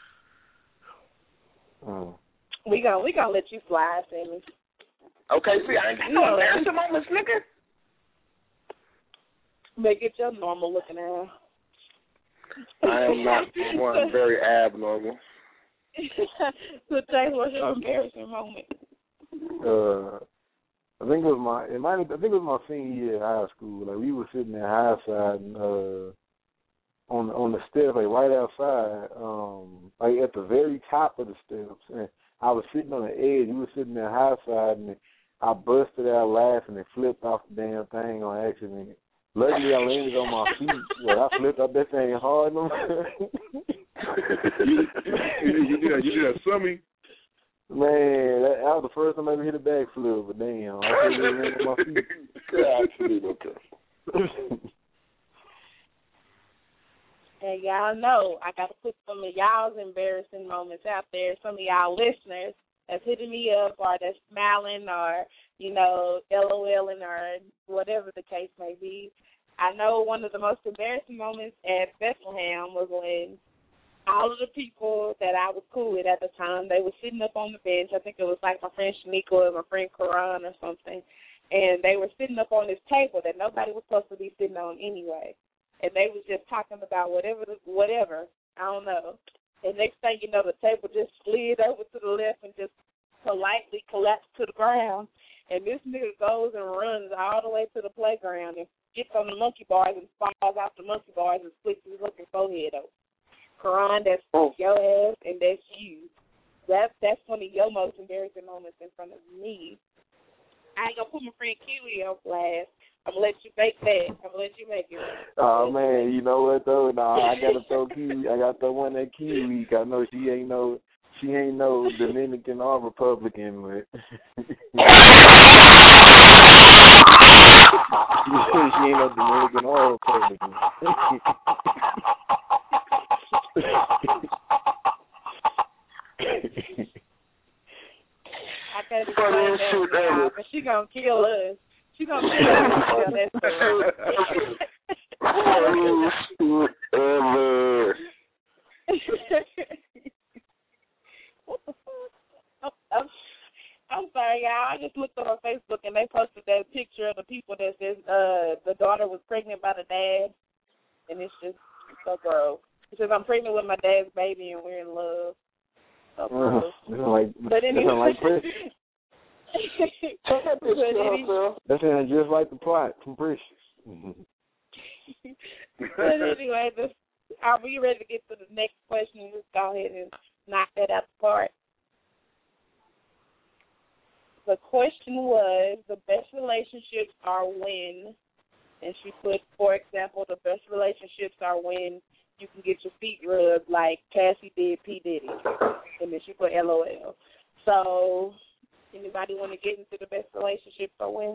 Oh. We gonna we gonna let you slide, Sammy. Okay, see, I ain't got no embarrassing moments, nigga. Make it your normal looking ass. I am not one very abnormal. So, James, what's your embarrassing moment? Uh, I think it was my it might I think it was my senior year in high school. Like we were sitting there high side and uh on on the steps, like right outside, um, like at the very top of the steps, and I was sitting on the edge. We were sitting there high side, and I busted out laughing and flipped off the damn thing on accident. Luckily, I landed on my feet, but I flipped off that thing hard. you, you did that, you did that, Summy. Man, that, that was the first time I ever hit a backflip, but damn, I couldn't land on my feet. God, okay. And y'all know I got to put some of y'all's embarrassing moments out there. Some of y'all listeners that's hitting me up or that's smiling or, you know, LOLing or whatever the case may be. I know one of the most embarrassing moments at Bethlehem was when all of the people that I was cool with at the time, they were sitting up on the bench. I think it was like my friend Shaniqua and my friend Karan or something. And they were sitting up on this table that nobody was supposed to be sitting on anyway. And they was just talking about whatever, whatever, I don't know. And next thing you know, the table just slid over to the left and just politely collapsed to the ground. And this nigga goes and runs all the way to the playground and gets on the monkey bars and falls off the monkey bars and splits his looking forehead open. Karan, that's oh. your ass, and that's you. That's, that's one of your most embarrassing moments in front of me. I ain't going to put my friend Kiwi on blast. I'm going to let you make that. I'm going to let you make it. Oh, man, you know what, though? No, I got to throw Kiwi. I got to throw one at Kiwi. I know she ain't no, she ain't no Dominican or Republican, but she ain't no Dominican or Republican. I can't explain that now, but she gonna kill us. She gonna kill us if she tell that What the fuck? I'm, I'm sorry, y'all. I just looked on Facebook and they posted that picture of the people that says uh, the daughter was pregnant by the dad, and it's just so gross. It says, I'm pregnant with my dad's baby and we're in love. So uh, like, but anyway. Like Precious. but anyway. That sounds just like the plot from Precious. But anyway, this, are we ready to get to the next question? Let's go ahead and knock that out the park. The question was, the best relationships are when And she put, for example, the best relationships are when you can get your feet rubbed like Cassie did P. Diddy. And then she put L O L. So, anybody want to get into the best relationships or when?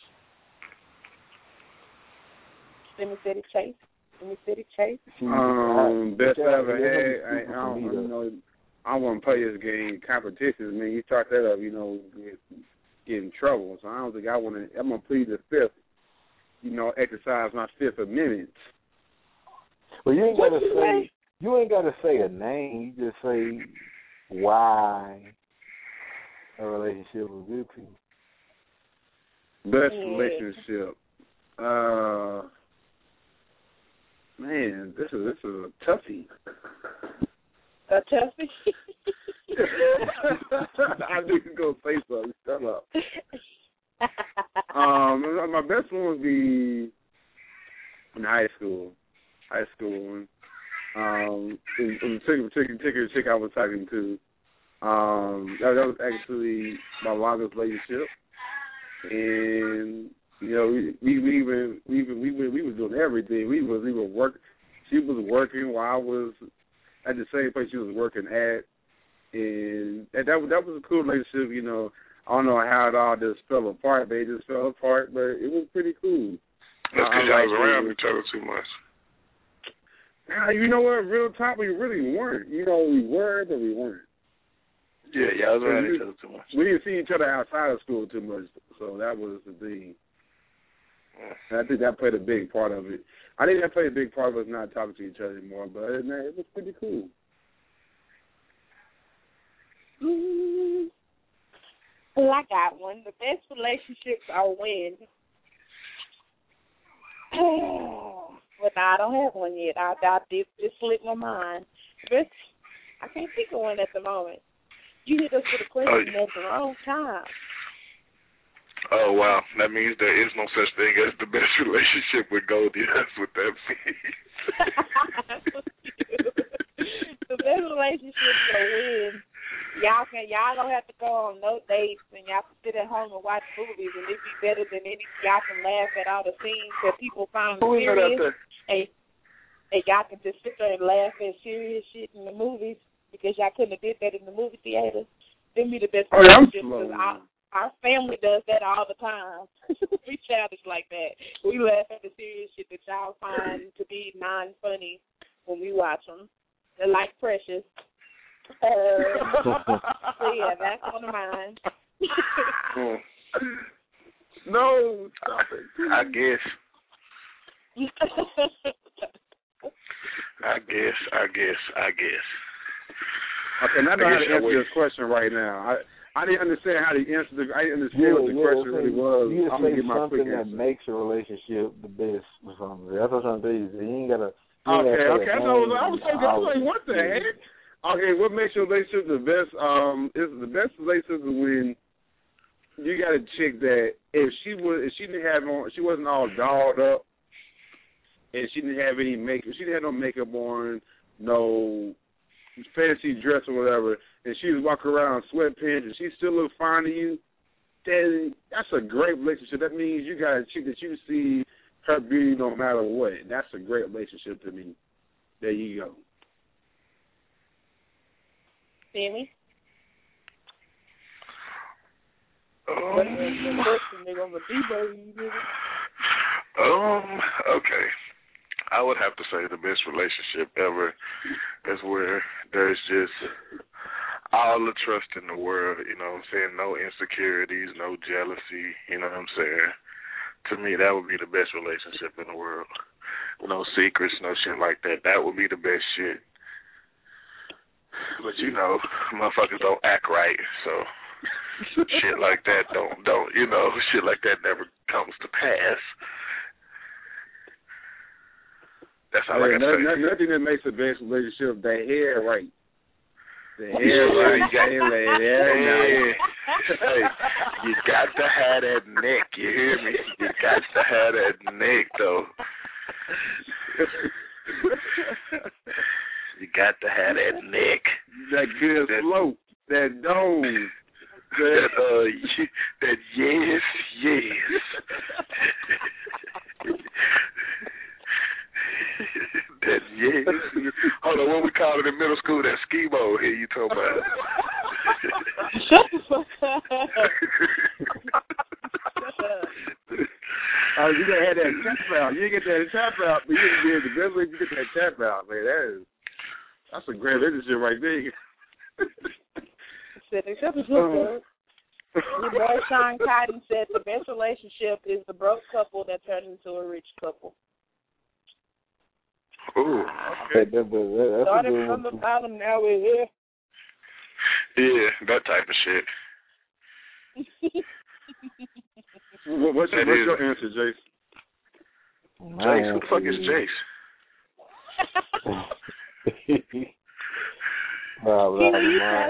Simi City Chase. Simi City Chase. Um, best I ever had. I, I don't you know. I don't want to play this game. Competitions, man. You start that up, you know, get, get in trouble. So I don't think I want to. I'm gonna plead the fifth. You know, exercise my Fifth Amendment. Well, you ain't gotta say you ain't gotta say a name. You just say why a relationship was good to you. Best yeah. relationship. Uh, man, this is this is a toughie. A toughie. I knew you were gonna say something. Shut up. um, my best one would be in high school. High school. Um, it was a particular, particular chick I was talking to. Um, that, that was actually my longest relationship, and you know, we we we even we even we we, we was doing everything. We was we were work. She was working while I was at the same place she was working at, and, and that that was a cool relationship. You know, I don't know how it all just fell apart, but it just fell apart. But it was pretty cool. That's because y'all was around each other too much. Uh, you know what? Real talk, we really weren't. You know, we were, but we weren't. Yeah, y'all was around we, each other too much. We didn't see each other outside of school too much, so that was the thing. And I think that played a big part of it. I think that played a big part of us not talking to each other anymore, but it, it was pretty cool. Mm-hmm. Well, I got one. The best relationships are when. But no, I don't have one yet. I, I did just slip my mind. But I can't think of one at the moment. You hit us with a question oh, at the wrong time. Oh, wow. That means there is no such thing as the best relationship with Goldie. That's what that means. The best relationship are when y'all can y'all don't have to go on no dates and y'all can sit at home and watch movies and it be better than any y'all can laugh at all the scenes that people find serious. And, and y'all can just sit there and laugh at serious shit in the movies because y'all couldn't have did that in the movie theater. Them be the best oh, yeah, relationships because our, our family does that all the time. We childish like that. We laugh at the serious shit that y'all find to be non-funny when we watch them. They're like Precious. Uh, so yeah, that's one of mine. No, stop it. I guess. I guess, I guess, I guess. Okay, now I know how to answer this question right now. I I didn't understand how to answer the. I didn't understand yeah, what the yeah, question okay. really was. You I'm say gonna get my something quick that answer. makes a relationship the best or something. That's what I'm trying to tell you. You ain't gotta. You okay, ain't okay. I know. I was so good. Like, what the heck? Okay, what makes your relationship the best? Um, is the best relationship is when you got a chick that if she was, if she didn't have on, she wasn't all dolled up, and she didn't have any makeup. She didn't have no makeup on, no fancy dress or whatever, and she was walking around in sweatpants and she still look fine to you. Then that's a great relationship. That means you got a chick that you see her beauty no matter what. That's a great relationship to me. There you go. Sammy? Um, um, okay. I would have to say the best relationship ever is where there's just all the trust in the world, you know what I'm saying? No insecurities, no jealousy, you know what I'm saying? To me, that would be the best relationship in the world. No secrets, no shit like that. That would be the best shit. But, you know, motherfuckers don't act right, so shit like that don't, don't, you know, shit like that never comes to pass. That's all oh, I got no, to say. No, nothing that makes the best relationship, the hair right. The hair right. You got him like that. Hey, hey, you got to have that neck, you hear me? You got to have that neck, though. You got to have that neck. That good that, slope. That dome. That, uh, that yes, yes. Hold on, what we called it in middle school? That skimo here you talking about? Shut the fuck up. Oh, you gotta have that tap out. You get that tap out, but you can be the best way you get that tap out, man. That is, that's a great leadership right there. Said, shut the fuck up. Your boy Sean Cotton said the best relationship is the broke couple that turns into a rich couple. Ooh, okay. that, that, that, Started from the bottom, now we're here. Yeah, that type of shit. What's, your, what's your answer, Jace? Jace, who the fuck is Jace? Nah, nah, Can you my,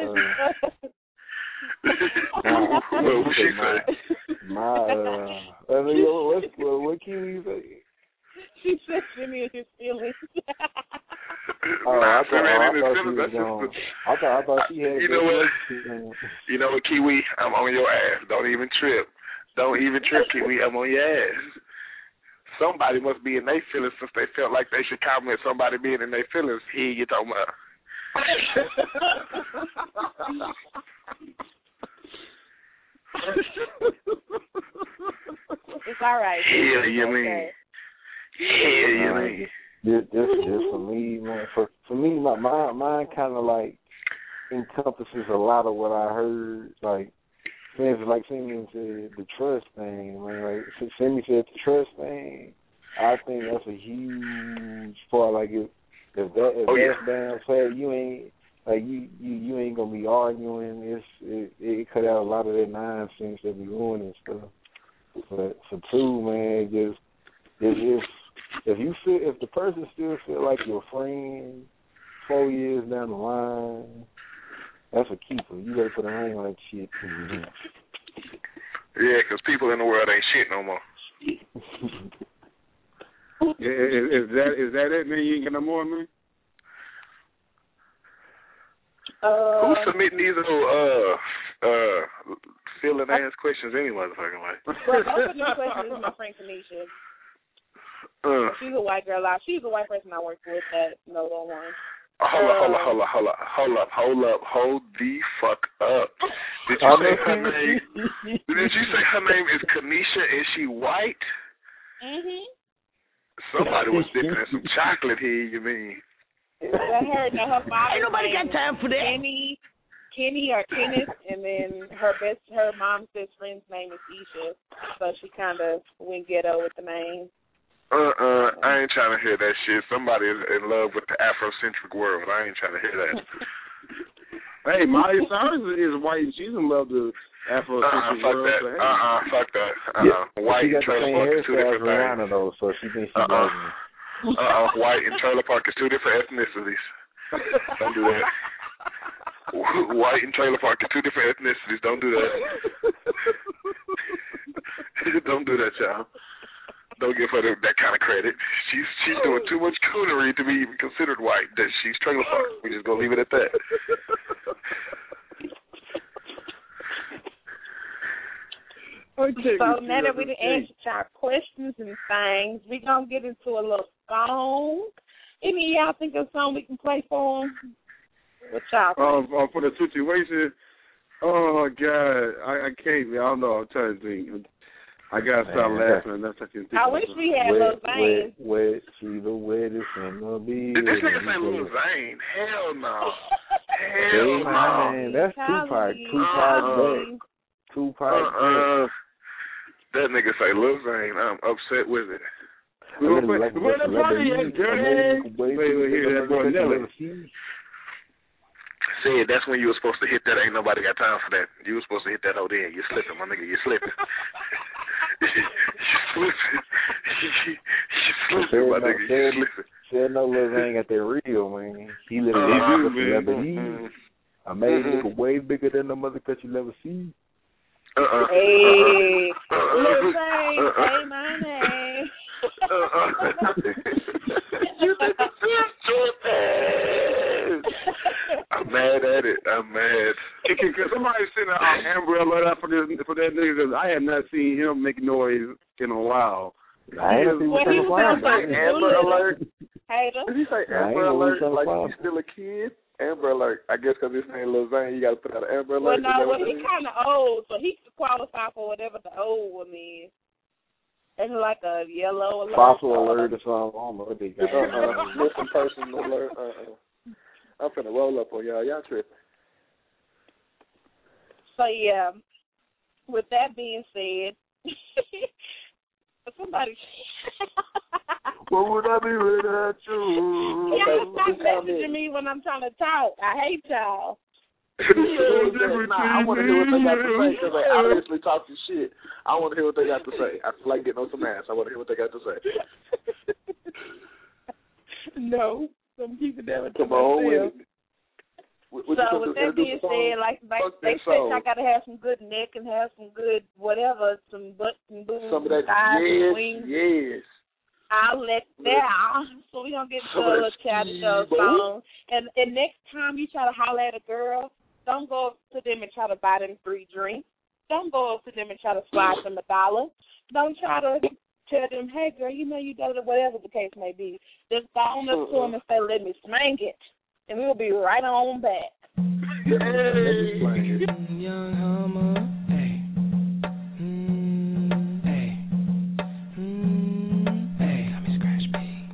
uh, what what she say? My, uh, I mean, what, what, what Kiwi say? She said Jimmy and his feelings. Oh, nah, I thought, man, I, in his thought feelings, she that's was just on, the, I thought, I thought she had. You know what? what? You know what, Kiwi? I'm on your ass. Don't even trip. Don't even trip, Kiwi. I'm on your ass. Somebody must be in their feelings since they felt like they should compliment somebody being in their feelings. Here you talking about. It's all right. Yeah, you mean. Yeah, you mean. This, this, this for me, man. For for me, my mine, mine kind of like encompasses a lot of what I heard. Like, for instance, like Simeon said, the trust thing, man. Like Simeon said, the trust thing. I think that's a huge part. Like if if that if oh, that's yeah. down flat, you ain't like you, you you ain't gonna be arguing. It's it, it cut out a lot of that nonsense that be ruining stuff. But for two, man, just it just if you feel if the person still feel like your friend four years down the line, that's a keeper. You gotta put a ring on that shit. Yeah, because people in the world ain't shit no more. Yeah, is, is that is that it, man? You ain't got no more, man? Uh, Who's submitting these little uh uh feeling ass questions any motherfucking way? Well, most of these questions is my friend Kanisha. Uh, She's a white girl. She's a white person I work with that no one won. hold up, hold up, hold up, hold up, hold up, hold up, hold the fuck up. Did you say her name? Did you say her name is Kanisha? Is she white? Mhm. Somebody was dipping in some chocolate here. You mean? I heard no, her father. Ain't nobody got time for that. Kenny, Kenny or Kenneth, and then her best, her mom's best friend's name is Isha, so she kind of went ghetto with the name. Uh uh, I ain't trying to hear that shit. Somebody is in love with the Afrocentric world. I ain't trying to hear that. Hey, Miley Cyrus is white. She's in love with the Afrocentric uh-uh, fuck world. That. So, hey. Uh-uh, fuck that. Uh-uh. Yeah, White she and got the trailer same park is two hairstyle as different things. Rihanna though, so she thinks she Uh-uh. got me. Uh-uh. White and trailer park is two different ethnicities. Don't do that. White and trailer park is two different ethnicities. Don't do that. Don't do that, y'all. Don't give her that kind of credit. She's she's doing too much coonery to be even considered white. That she's trailer park. We just gonna leave it at that. Okay, So now that we done answered our questions and things, we gonna get into a little song. Any of y'all think of a song we can play for them? What y'all think? Um, uh, for the situation, oh God, I, I can't. I don't know. I'm trying to think. I gotta stop laughing. That's what I can think. I wish we had Lil Zane. Wet, wet, she the wettest in the beat. Did this nigga say Lil Zane? Hell no. Hell hey, no. man, that's Tupac. Tupac uh, back. Tupac uh, uh, that nigga say Lil Zane. I'm upset with it. We're going to play it, dirty. Wait, wait, hear that, bro. Never. Said that's when you were supposed to hit that. Ain't nobody got time for that. You were supposed to hit that over there. You're slipping, my nigga. You're slipping. You're slipping. You're slipping, my nigga. You're slipping. Said no Lil Zane got that real, man. He live uh, in celebrity. I made it look way bigger than the mother cut you never see. Uh-uh. Hey, uh-uh. Lil Zane, uh-uh. Say my name. Uh-uh. You nigga stupid. I'm mad at it. I'm mad. Can, can somebody send an umbrella up for this for that nigga? Because I have not seen him make noise in a while. I ain't well, he was like Amber Alert. Hater. Did he say Amber Alert like he's still a kid? Amber Alert. I guess because his name Lil Zane, you got to put out an Amber Alert. Well, no, well, he's kind of old, so he could qualify for whatever the old one is. It's like a yellow alert. Fossil alert or something. I don't know what they got. Uh-uh. Missing person alert. Uh-uh. I'm finna roll up on y'all. Y'all tripping. So, yeah, with that being said, somebody... What would I be without you? Y'all stop messaging me when I'm trying to talk. I hate y'all. Nah, I want to hear what they got to say because they obviously talking shit. I want to hear what they got to say. I feel like getting on some ass. I want to hear what they got to say. No, I'm keeping that with Come on with it. What, what so with that being said, like, like they say, I got to have some good neck and have some good whatever, some butt and boobs, some of that, thighs yes, and wings. Yes. I'll let that. So we gonna get to a little chatty show song. And and next time you try to holler at a girl, don't go up to them and try to buy them free drinks. Don't go up to them and try to slide them a dollar. Don't try to tell them, hey girl, you know you got it, whatever the case may be. Just go on up to them and say, let me slang it, and we'll be right on back. Hey. Young Hummer. Hey. Mm, hey. Mm, hey. Let me scratch me.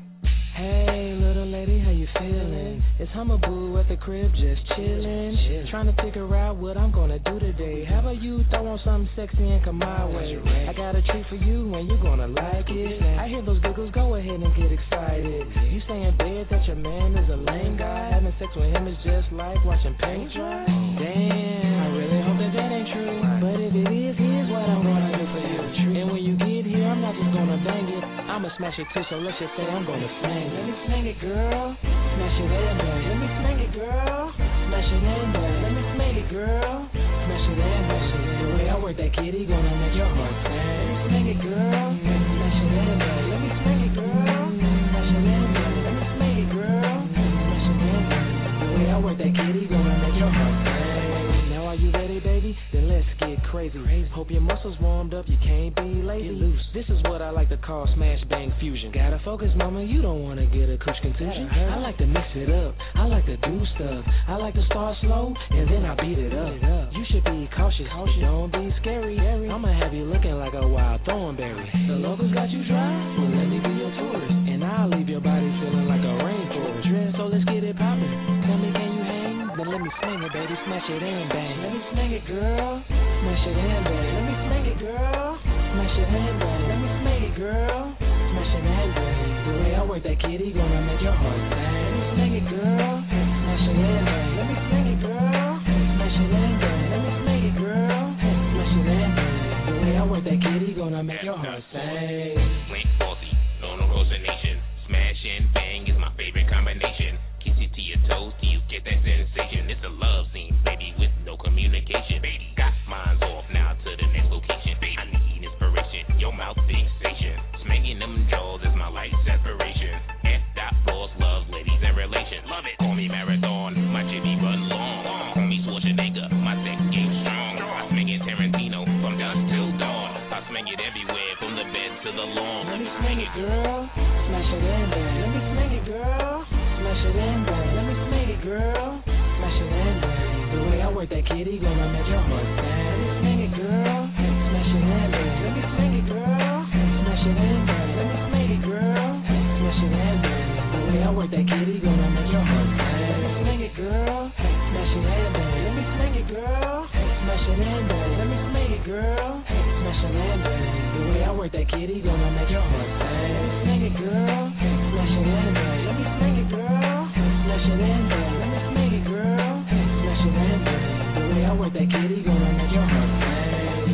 Hey, little lady, how you feeling? It's Hummer Boo at the crib, just chillin'. Trying to figure out what I'm gonna do today. How about you throw on something sexy and come my way? I got a treat for you and you're gonna like it. I hear those giggles, go ahead and get excited. You say in bed that your man is a lame guy. Having sex with him is just like watching paint dry. Damn, I really hope that that ain't true. But if it is, here's what I'm gonna do for you. And when you get here, I'm not just gonna bang it. I'ma smash it too, so let's just say I'm gonna slang. Let me slang it, girl. Smash it and bang. Let me slang it, girl. Smash it and bang. Let me slang it, girl. Smash it and bang. The way I work that kitty gonna make your heart sing. Let me slang it, girl. Smash it and bang. Let me slang it, girl. Smash it and bang. Let me slang it, girl. Smash it and bang. The way I work that kitty gonna make your heart sing. Now are you ready, baby? Then let's get crazy. Hope your muscles warmed up, you can't be lazy. Loose. This is what I like to call smash bang fusion. Gotta focus, mama, you don't wanna get a cooch contusion. I like to mix it up, I like to do stuff. I like to start slow, and then I beat it up. You should be cautious, don't be scary. I'ma have you looking like a wild thornberry. The locals got you dry, well let me be your tourist. And I'll leave your body feeling like a rainforest. So let's get it poppin', tell me can you hang? Then let me sing it, baby, smash it and bang. Let me sing it, girl. Smash it and bang. Let me sing it, girl. Smash it and bang. Let me sing it, girl. Smash it and bang. The way I work that kitty gonna make your heart sing. Let me sing it, girl. Smash it and bang. Let me sing it, girl. Smash it and bang. Let me sing it, girl. Smash it and bang. The way I work that kitty gonna make your heart sing. Link Bossy, no no nation. Smash and bang is my favorite combination. Kiss it to your toes till you get that sensation. It's a love scene, baby, with no communication. Baby, got mine's off now to the next location. Baby, I need inspiration, your mouth fixation. Smacking them jaws is my life separation. F dot boss loves ladies and relations. Love it, call me Marathon, my Jimmy run long. Call me Schwarzenegger, my sex game strong. I smang it Tarantino from dusk till dawn. I smang it everywhere from the bed to the lawn. Let me slang it, girl. Smash it and bang. Let me slang it, girl. Smash it and bang. Let me slang it, girl. Smash it and bang. The way I work that kitty gonna make your heart sing. Let me slang it, girl. Smash it and bang. Let me slang it, girl. Smash it and bang. Let me slang it, girl. Smash it and bang. The way I work that kitty gonna make your heart sing. Let me slang it, girl. Smash it and bang. Let me slang it, girl. Smash it and bang. Let me slang it, girl. Smash it and bang. The way I work that kitty gonna make your heart sing. Let me slang it, girl. Smash it and bang. Let me slang it, girl. Smash it and bang. Let me slang it, girl. Smash it and bang. The way I work that kitty gonna make your heart sing.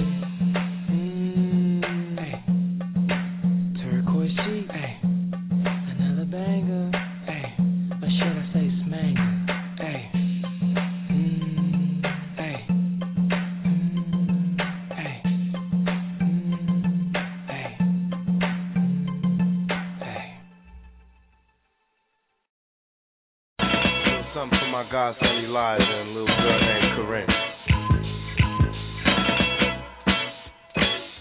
Mm, hey. Turquoise sheet, hey. Another banger, hey. Or should I say smanger, hey. Mm, hey. Mm, hey. Mm, hey. Hey. Something for my godson Elijah and a little girl named Corinne.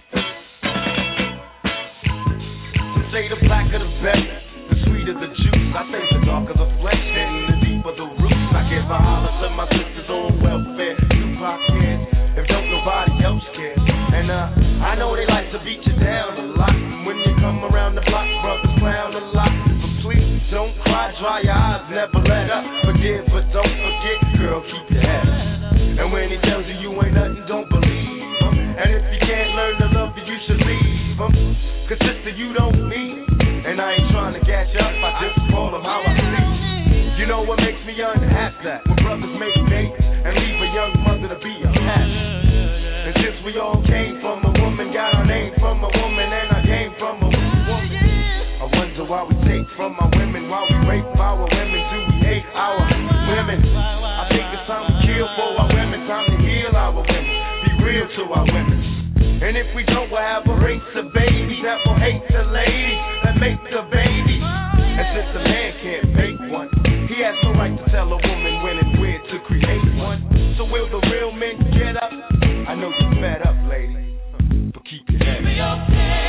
Say the blacker the better, the sweeter the juice. I think the darker the flesh and the deeper the roots. I give a holler to my sisters on welfare. Tupac cares if don't nobody else care. And uh, I know they like to beat you down a lot. And when you come around the block, brothers clown a lot. But please don't cry, dry your eyes, never let up. Forgive but don't forget, girl, keep your head up. And when he tells you you ain't nothing, don't believe him. And if you can't learn to love you, you should leave him. Cause sister, you don't need. And I ain't trying to gas you up, I just call him how I see. You know what makes me unhappy? When brothers make babies and leave a young mother to be a cat. And since we all came from a woman, got our name from a woman, and I came from a woman. I wonder why we take from our women, why we rape our women, do we hate our women? I think it's time to kill for our women, time to heal our women, be real to our women. And if we don't, we'll have a race of babies that will hate the ladies that make the babies. And since the man can't make one, he has no right to tell a woman when and where to create one. So will the real men get up? I know you're fed up, lady, but keep your head up.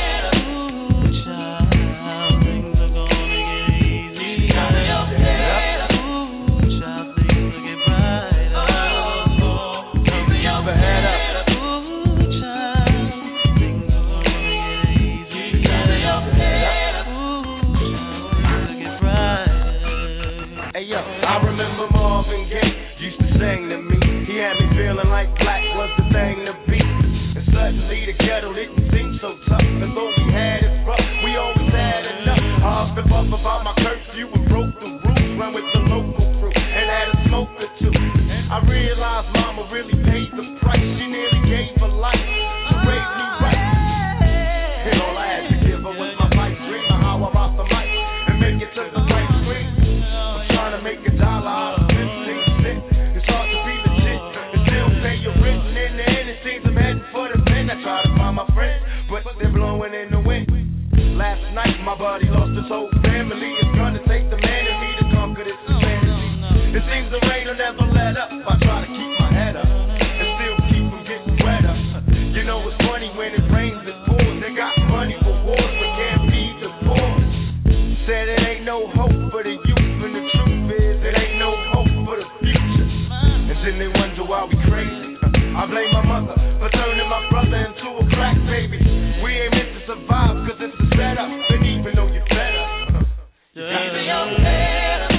I remember Marvin Gaye used to sing to me. He had me feeling like black was the thing to be. And suddenly the ghetto didn't seem so tough. As though we had it rough, we always had enough. I huffed and puffed about my curfew and broke the rules. Run with the local crew and had a smoke or two. I realized mama really paid the price. She nearly gave her life to raise me right. And all I had to give her was my pipe dream of how I rock the mic and make it to the right screen. To make a dollar out of fifteen cents. It's hard to be legit and still pay your rent. And in the end, it seems I'm heading for the pen. I try to find my friends, but they're blowing in the wind. Last night, my buddy lost his whole family. It's gonna take the man in me to conquer this insanity. It seems the rain will never let up. I try to keep my head up and still keep from getting wetter. You know it's funny when it rains, it pours. They got money for wars, but can't feed the poor. Said it ain't no hope for the youth. It ain't no hope for the future. And then they wonder why we crazy. I blame my mother for turning my brother into a crack baby. We ain't meant to survive cause it's a setup. And even though you're better, you gotta be your head up.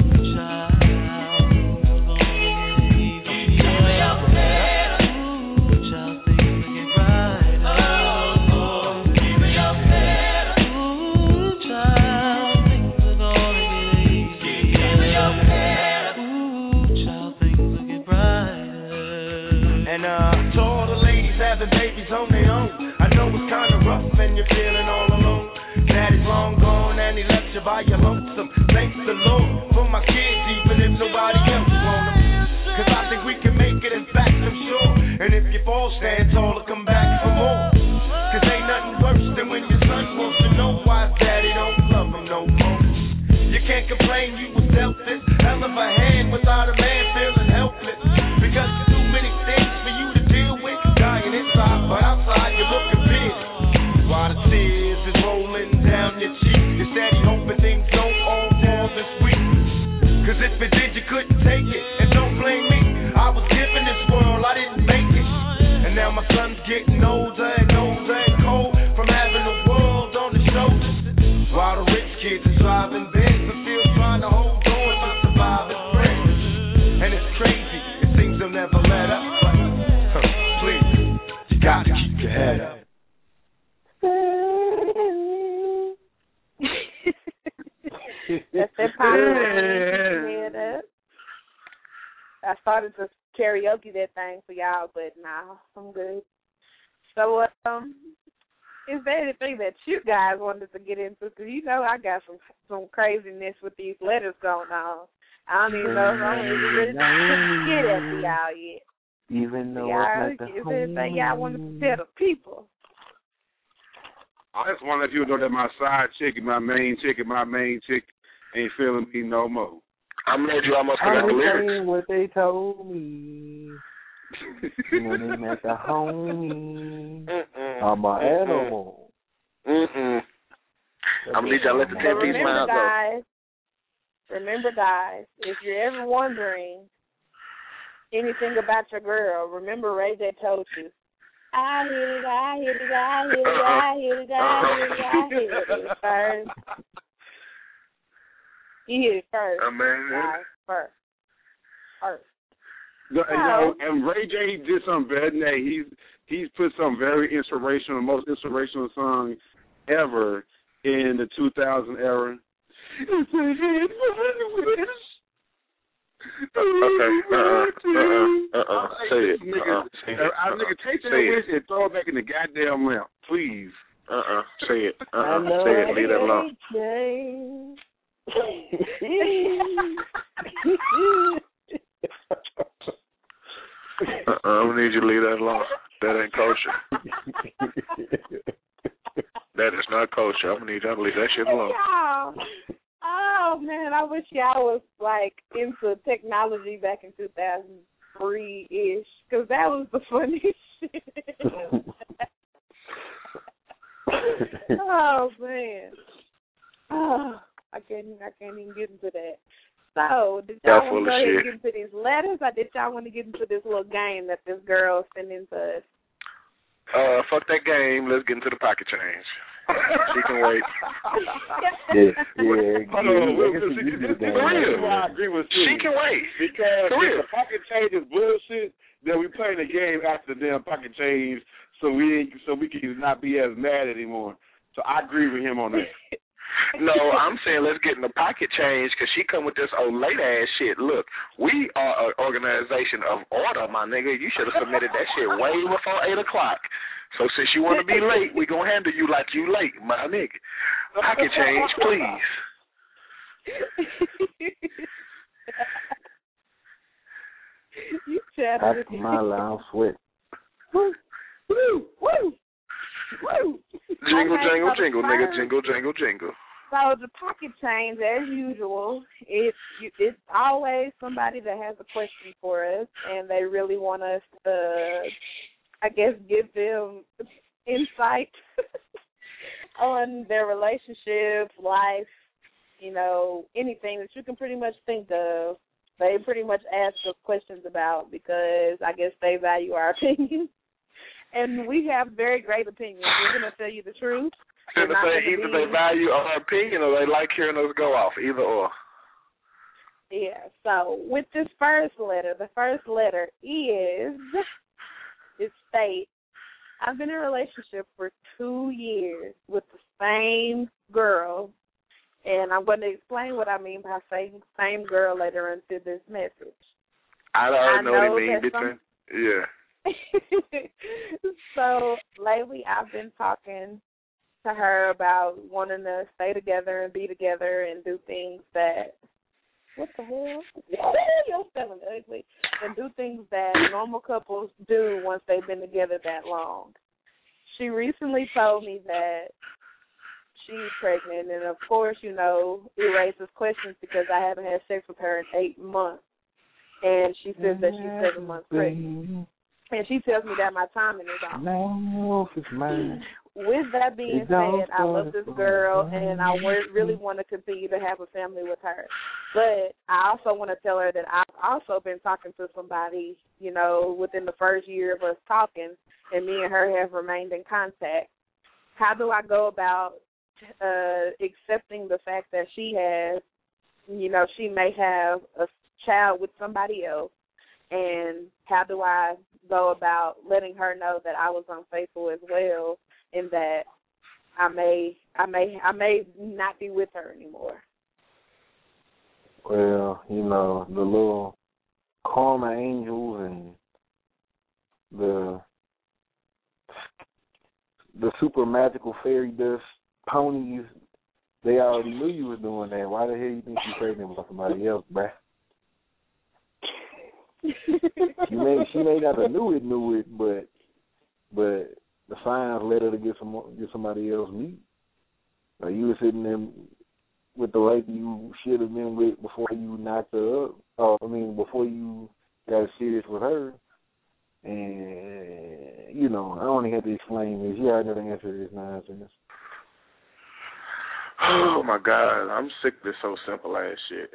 Having babies on their own, I know it's kinda rough and you're feeling all alone. Daddy's long gone and he left you by your lonesome. Thanks the Lord for my kids, even if nobody else want them. Cause I think we can make it, in fact I'm sure. And if you fall, stand tall or come back for more. Cause ain't nothing worse than when your son wants to know why daddy don't love him no more. You can't complain you was dealt this hell of a hand without a man feeling helpless. Because there's too many things for you to deal with. Dying inside, but outside you're looking big. While the tears is rolling down your cheek, you're steady hoping things don't all fall this week. Cause if it did, you couldn't take it. And don't blame me, I was given this world, I didn't make it. And now my son's getting older and older and cold from having the world on his shoulders. While the rich kids are driving Benz and still trying to hold on to survive as friends. And it's crazy, it seems they'll never let up. Gotta keep your head up. That's that power. Head up. I started to karaoke that thing for y'all, but nah, I'm good. So, um, is there anything that you guys wanted to get into? Because you know I got some some craziness with these letters going on. I don't even know if I'm even ready to get at y'all yet. Even though y'all, it's not the is there anything y'all want to tell the people? I just want to let you know that my side chick and my main chick and my main chick ain't feeling me no more. I'm glad you almost forgot the lyrics. What they told me when they met the homie. Mm-mm. I'm an animal. Mm-mm. I'm going to need y'all to let the ten piece miles guys, remember, guys, if you're ever wondering anything about your girl, remember Ray J told you, I hit it, I hit it, I hit it, I hit it, I hit it, I hit it first. He hit it first. I mean, guys, first. First. No, and, you know, and Ray J did something better than that. He's he's put some very inspirational, most inspirational song ever in the two thousand era. Okay, uh-uh, uh-uh, uh-uh, say it, uh-uh, say it, I nigga, take that wish and throw it back in the goddamn lamp, please. Uh-uh, say it, uh-uh, say it, leave that alone. uh-uh, I need you to leave that alone. That ain't kosher. That is not kosher. I'm gonna need y'all to leave that shit alone. Oh, man, I wish y'all was, like, into technology back in two thousand three-ish, because that was the funniest shit. Oh, man. Oh, I can't, I can't even get into that. So, did y'all want to go ahead and get into these letters, or did y'all want to get into this little game that this girl sent into us? Uh, fuck that game. Let's get into the pocket change. She can wait. Yeah, yeah. Hold on, I agree with you. She can wait. Because if the pocket change is bullshit, then we play the game after the damn pocket change, so we so we can not be as mad anymore. So I agree with him on that. No, I'm saying let's get in the pocket change because she come with this old late ass shit. Look, we are an organization of order, my nigga. You should have submitted that shit way before eight o'clock. So since you want to be late, we gonna handle you like you late, my nigga. Pocket change, please. You chatted. After my loud sweat. Woo, woo, woo, woo. Jingle, Okay, jangle, so jingle, first, nigga, jingle, jangle, jingle. So the pocket change, as usual, it's it's always somebody that has a question for us, and they really want us to, I guess, give them insight on their relationship, life, you know, anything that you can pretty much think of. They pretty much ask us questions about because I guess they value our opinions. And we have very great opinions. We're going to tell you the truth. And say either they value our opinion or they like hearing us go off, either or. Yeah, so with this first letter, the first letter is, it states, I've been in a relationship for two years with the same girl, and I'm going to explain what I mean by saying same girl later into this message. I already I know, know what you mean between, some... yeah. So lately I've been talking to her about wanting to stay together and be together and do things that, what the hell? You're spelling ugly. And do things that normal couples do once they've been together that long. She recently told me that she's pregnant, and of course, you know, it raises questions because I haven't had sex with her in eight months. And she says that she's seven months pregnant. And she tells me that my timing is off. No, it's mine. With that being said, I love this girl, and I really want to continue to have a family with her. But I also want to tell her that I've also been talking to somebody, you know, within the first year of us talking, and me and her have remained in contact. How do I go about uh, accepting the fact that she has, you know, she may have a child with somebody else? And how do I go about letting her know that I was unfaithful as well, and that I may, I may, I may not be with her anymore? Well, you know, the little karma angels and the the super magical fairy dust ponies, they already knew you were doing that. Why the hell you think you pregnant with somebody else, bruh? she may she may not have knew it knew it, but but the signs led her to get some get somebody else meat. Like you were sitting there with the lady you should have been with before you knocked her up. Oh, I mean before you got serious with her. And you know, I only have to explain this. You already know the answer to this nonsense. Oh my God, I'm sick of this so simple ass shit.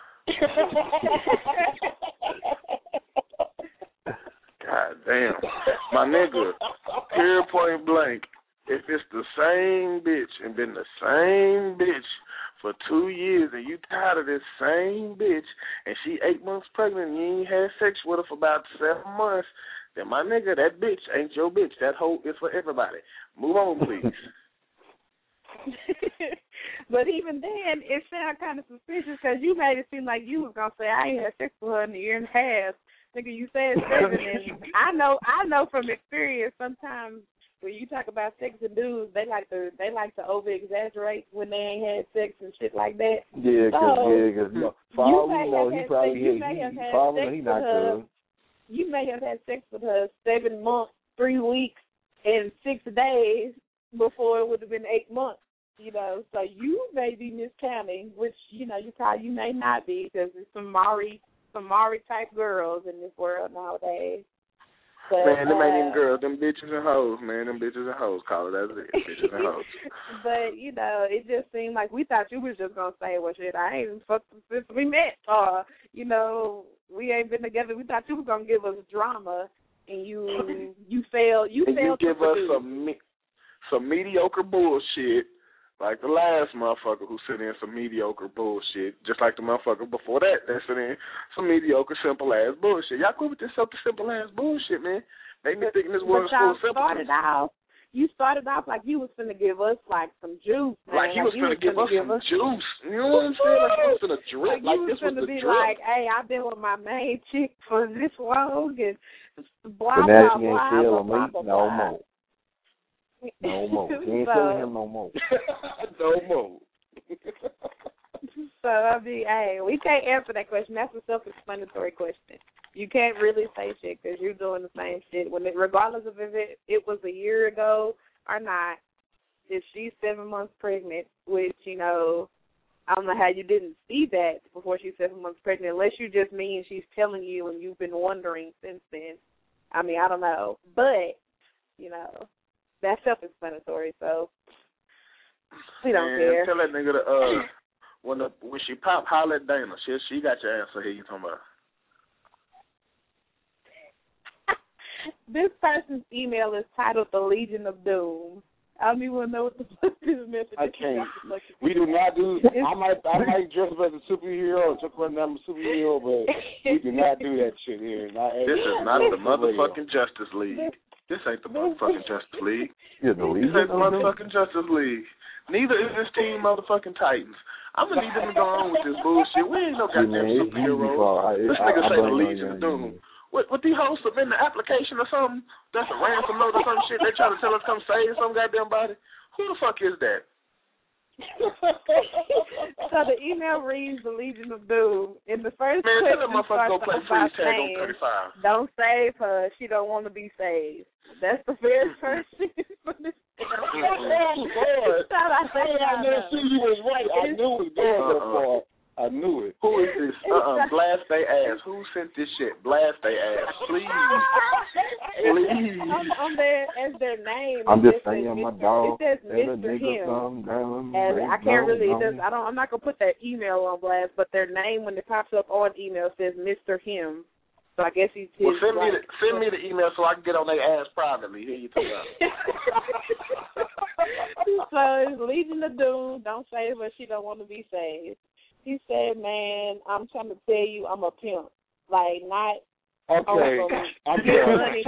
God damn. My nigga, period point blank, if it's the same bitch and been the same bitch for two years and you tired of this same bitch and she eight months pregnant and you ain't had sex with her for about seven months, then my nigga, that bitch ain't your bitch. That hoe is for everybody. Move on, please. But even then, it sounded kind of suspicious because you made it seem like you was going to say, I ain't had sex with her in a year and a half. Nigga, you said seven, and I know I know from experience sometimes when you talk about sex and dudes, they like to they like to over exaggerate when they ain't had sex and shit like that. Yeah, because so, yeah, cause, you know, for all we know, he probably you he, may have he, had probably sex he with not her. good. You may have had sex with her seven months, three weeks, and six days before it would have been eight months. You know, so you may be miscounting, which you know you probably you may not be because there's some Maury some Maury type girls in this world nowadays. But, man, them uh, ain't even girls, them bitches and hoes, man, them bitches and hoes, call it as it is, bitches and hoes. But, you know, it just seemed like we thought you was just going to say, well, shit, I ain't even fucked them since we met, or, you know, we ain't been together. We thought you was going to give us drama, and you you failed. You and failed you to give us produce. some, me- some mediocre bullshit, like the last motherfucker who sent in some mediocre bullshit, just like the motherfucker before that that sent in some mediocre, simple-ass bullshit. Y'all quit with this simple-ass bullshit, man. Make me thinking this world is full of simple. simpletons. started off, you started off like you was finna give us, like, some juice, man. Like you was like finna give us give some us juice. You know what I'm saying? Like you was finna drip. Like, Like you this was was finna the be drip. like, hey, I've been with my main chick for this long, and blah, But now blah, she ain't blah, feeling blah, me blah, no blah. more. No more. She ain't so, feeling him no more. No more. So, I mean, hey, we can't answer that question. That's a self-explanatory question. You can't really say shit because you're doing the same shit. When it, regardless of if it, it was a year ago or not, if she's seven months pregnant, which, you know, I don't know how you didn't see that before she's seven months pregnant, unless you just mean she's telling you and you've been wondering since then. I mean, I don't know. But, you know, that's self-explanatory, so we don't Man, care. tell that nigga to, uh, when, the, when she pop, holler at Dana. She, she got your answer here, you talking about. This person's email is titled The Legion of Doom. I don't even know what the fuck this message is. I can't. We do not do. I might. I might dress up as a superhero, dress up as a superhero, but we do not do that shit here. Not, this is not the motherfucking Justice League. This ain't the motherfucking Justice League. Yeah, the This ain't the motherfucking Justice League. Neither is this team motherfucking Titans. I'm gonna need them to go on with this bullshit. We ain't no goddamn superheroes. This nigga say the Legion of Doom. What, what these hoes submit an application or something? That's a ransom note or some shit. They trying to tell us come save some goddamn body. Who the fuck is that? So the email reads The Legion of Doom. In the first Man, tell that question motherfucker go play freeze tag on saying, thirty-five. don't save her. She don't want to be saved. That's the very first thing for this. Oh, Lord. I, I never see you was right. I knew it was going that far. I knew it. Who is this? Uh-uh. Blast they ass. Who sent this shit? Blast they ass. Please. Please. On, on their, as their name. I'm just saying my dog. It says Mister Him. And I can't really, it does, I don't, I'm not going to put their email on blast, but their name, when it pops up on email, says Mister Him. So I guess he's his. Well, send me, like, the, send me the email so I can get on their ass privately. Here you talk about. So it's Legion of Doom. Don't save her. She don't want to be saved. He said, man, I'm trying to tell you I'm a pimp. Like, not okay. on I'm money.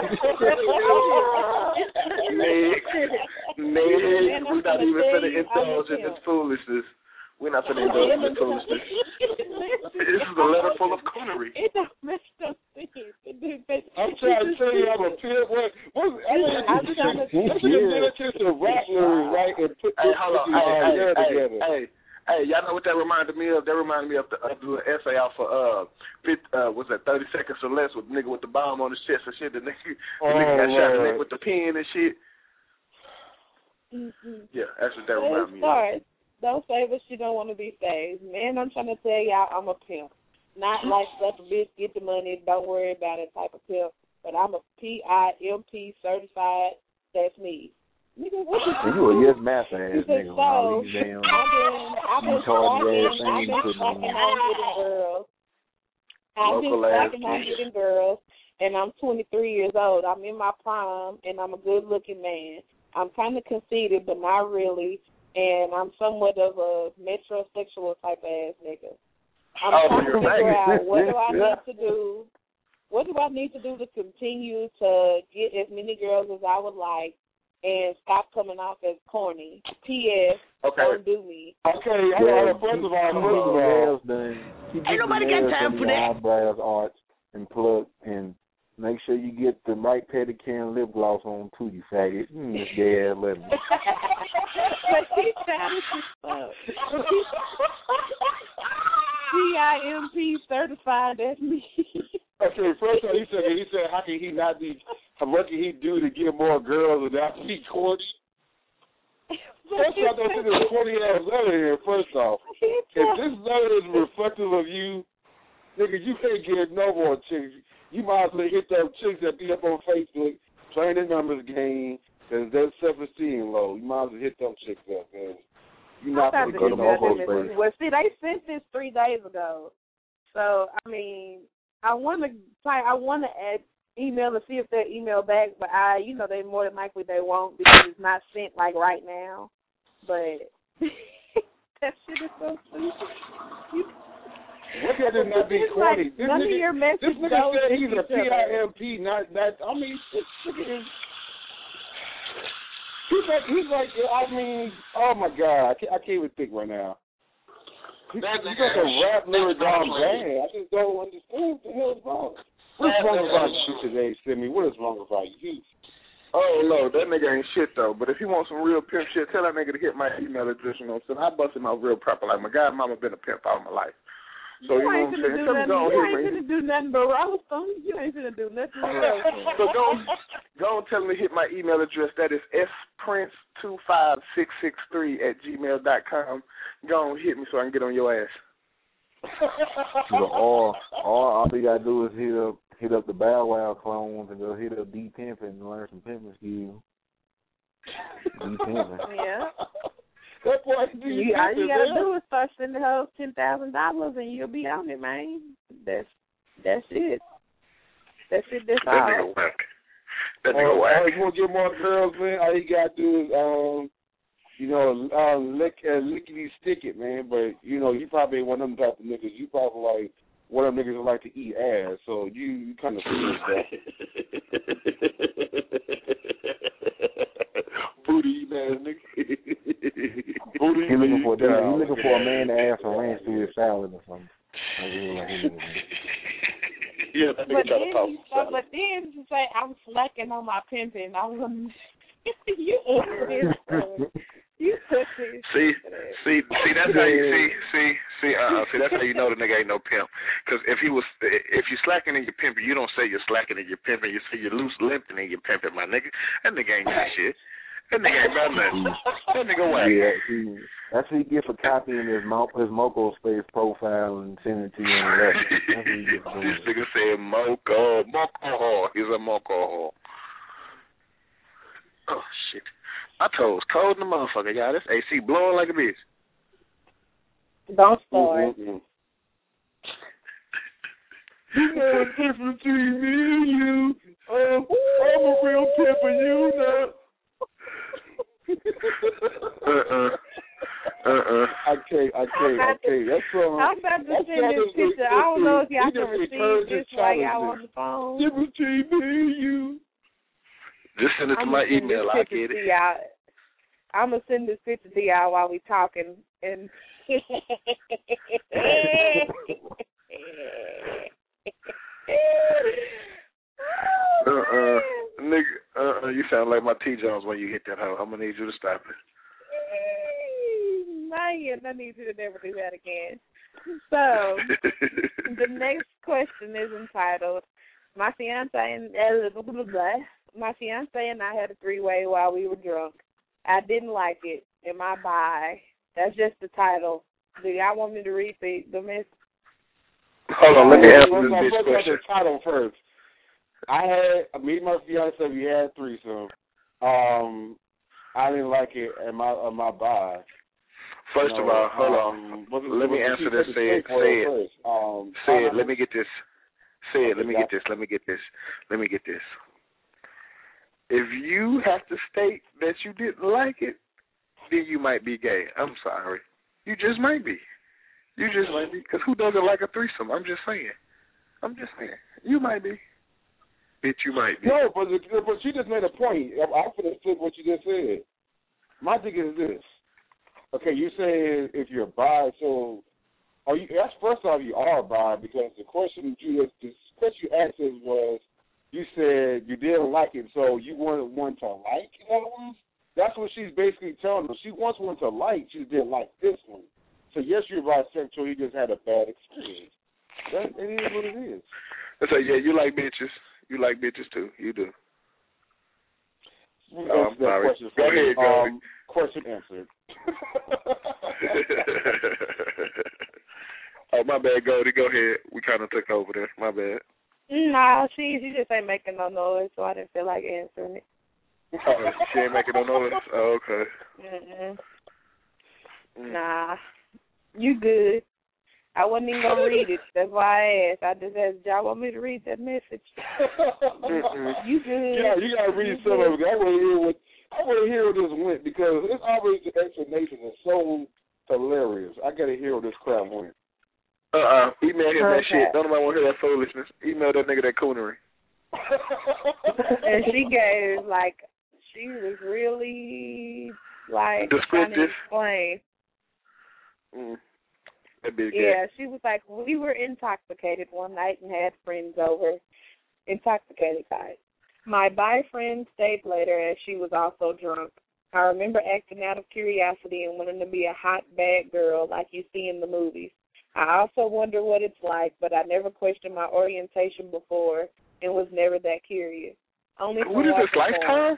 Nick, Nick, we're not even finna indulge in this foolishness. We're not finna indulge in this foolishness. This is a letter full of coonery. It don't make no sense. I'm trying to tell you I'm a pimp. What? What? I mean, I'm trying to let's get into some rap lyrics, right? And put Hey, this hold on. uh, Hey, hey, together. hey, hey. Hey, y'all know what that reminded me of? That reminded me of the uh, do an essay out for uh, fifty, uh, was that thirty seconds or less with the nigga with the bomb on his chest and shit. The nigga, the oh, nigga got shot in the Lord. neck with the pen and shit. Mm-hmm. Yeah, that's what that reminded me of. of. Don't save her. She don't want to be saved. Man, I'm trying to tell y'all I'm a pimp. Not like let the bitch get the money, don't worry about it type of pimp. But I'm a P I M P certified. That's me. Nigga, what you You a yes master ass nigga with all so, these damn I've been, I've been retarded ass slacking, I've things been putting slacking on. on getting girls. I've been Local ass slacking on bitch. getting girls, and I'm twenty-three years old. I'm in my prime, and I'm a good-looking man. I'm kind of conceited, but not really, and I'm somewhat of a metrosexual type ass nigga. I'm Oh, trying to you're figure right. out what do I need to do. What do I need to do to continue to get as many girls as I would like and stop coming off as corny? P S. Okay. Don't do me. Okay, hold on. First of all, keep first of your all, nails done. Keep Ain't your nobody got nails time done, for your that. eyebrows arched and plucked, and make sure you get the right pedicure and lip gloss on too, you faggot. Mm, this gay ass living. But she childish as fuck. C I M P certified, that's me. okay, first of all, he said, he said, how can he not be, what can he do to get more girls without being corny? First off, don't send this corny ass letter here, first off. If this letter is reflective of you, nigga, you can't get no more chicks. You might as well hit them chicks that be up on Facebook playing the numbers game because their self-esteem low. You might as well hit them chicks up, man. You're not going to go to Mofo's face. Well, see, they sent this three days ago. So, I mean, I want to I want to add email to see if they email back, but I, you know, they more than likely they won't because it's not sent like right now. But that shit is so stupid. You, What that did not be corny? Like, this none nigga, of your messages this nigga goes said to he's a each other. P I M P, not that. I mean, this nigga is. He's like, he's like, I mean, oh my God, I can't, I can't even think right now. He's, he's like a rap lyric dog band. I just don't understand what the hell is wrong. What's wrong about you today, Simi? What is wrong about you? Oh, no, that nigga ain't shit, though. But if he wants some real pimp shit, tell that nigga to hit my email address, you know what I'm saying? I busted my real proper life. My god mama been a pimp all my life. So, you, you know ain't what I'm finna saying? do Tell him nothing. go You hit ain't me. finna do nothing but roast them. You ain't finna do nothing but roast them. So go, go and tell him to hit my email address. That is s prince two five six six three at gmail dot com. Go and hit me so I can get on your ass. So, or, or all you got to do is hit up hit up the Bow Wow clones and go hit up D Pimpin' and learn some pimping skills. D Pimpin'. Yeah. That boy, You, all you gotta do is start sending her ten thousand dollars, and you'll be on it, man. That's that's it. That's it. That's That all. nigga whack. That Uh, nigga whack. all you want to get more girls, man? All you got to do is, um, you know, uh, lick, uh, lickety stick it, man. But, you know, you probably ain't one of them type of niggas. You probably like one of them niggas that like to eat ass. So you, you kind of feel that. Booty ass nigga. Booty. He looking for a he looking for a man to add some ranch to his salad or something. That's really what he looking for. Yeah, that nigga But try to then, talk you, some but then you say I'm slacking on my pimping. I was gonna, you this. You pussy. See, see, see. That's how you see, see, see. Uh, see, that's how you know the nigga ain't no pimp. Because if he was, if you slacking in your pimping, you don't say you're slacking in your pimping. You say you're loose limping in your pimping, my nigga. That nigga ain't that shit. That nigga ain't about nothing. That nigga whack. Yeah, he, that's what he get for copying his Mo, his Moco Space profile and sending it to you in a letter. That's what he get for doing. This nigga said Moco, Moco. He's a Moco. Oh shit. My toes cold in the motherfucker, y'all. This A C blowing like a bitch. Don't start. Mm-hmm. There's a difference between me and you. Um, I'm a real pimp and you know. uh-uh. Uh-uh. I can't, I can't, I can't. That's from... I'm about to send this picture. I don't know if y'all can receive this while y'all on the phone. Difference between me and you. Just send it to I'm my gonna send email. this I'll picture get to it. y'all. I'm gonna send this picture to y'all while we talking and. uh-uh. Nigga, uh-uh. You sound like my T. Jones when you hit that hoe. I'm gonna need you to stop it. Man, I need you to never do that again. So, the next question is entitled, My fiance and uh, blah, blah, blah. My fiance and I had a three-way while we were drunk. I didn't like it. Am I bi? That's just the title. Do y'all want me to read the, the mess? Hold on, let me answer First this off, bitch first off, question. the title first. I had, me and my fiance, we had threesome. Um, I didn't like it, and my uh, my bi. First you know, of all, hold um, on. Let me answer this. Say it. Say it. Um, say it. Let me get this. Say it. Let me okay, get this. Let me get this. Let me get this. If you have to state that you didn't like it, then you might be gay. I'm sorry. You just might be. You just might be. Because who doesn't like a threesome? I'm just saying. I'm just saying. You might be. Bitch, you might be. No, but but you just made a point. I'm going to flip what you just said. My thing is this. Okay, you saying if you're bi, so are you? That's first off, you are bi because the question you just the question you asked us was, you said you didn't like it, so you wanted one to like. In other words, that's what she's basically telling us. She wants one to like. She didn't like this one. So yes, you're bisexual. You just had a bad experience. That it is what it is. So yeah, you like bitches. You like bitches too. You do. Oh, I'm sorry. Question, Go ahead, go. Um, question answered. Oh, my bad, Goldie. Go ahead. We kind of took over there. My bad. Nah, she she just ain't making no noise, so I didn't feel like answering it. Oh, she ain't making no noise? Oh, okay. Mm-mm. Mm. Nah, you good. I wasn't even going to read it. That's why I asked. I just asked, y'all want me to read that message? You good. Yeah, you got to read you some good. of it. I want to hear what I want to hear where this went because it's always the explanation is so hilarious. I got to hear where this crap went. Uh-uh. Email him Okay. that shit. Don't nobody want to hear that foolishness. Email that nigga that coonery. And she gave, like, she was really, like, trying to Descriptive. explain. Mm. That bitch Yeah, she was like, we were intoxicated one night and had friends over. Intoxicated guys. My boyfriend stayed later as she was also drunk. I remember acting out of curiosity and wanting to be a hot, bad girl like you see in the movies. I also wonder what it's like, but I never questioned my orientation before and was never that curious. Only from What is this, watching porn. Lifetime?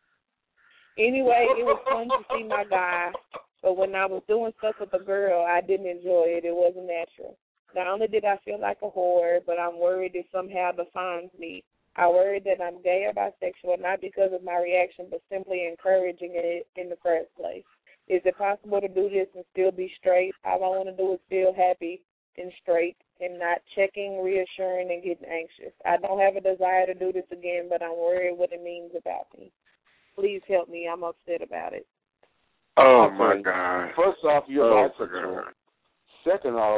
Anyway, it was fun to see my guy, but when I was doing stuff with a girl, I didn't enjoy it. It wasn't natural. Not only did I feel like a whore, but I'm worried it somehow defines me. I worry that I'm gay or bisexual, not because of my reaction, but simply encouraging it in the first place. Is it possible to do this and still be straight? All I want to do is feel happy and straight and not checking, reassuring, and getting anxious. I don't have a desire to do this again, but I'm worried what it means about me. Please help me. I'm upset about it. Oh, Okay. my God. First off, you're Oh, bisexual. God. Second off,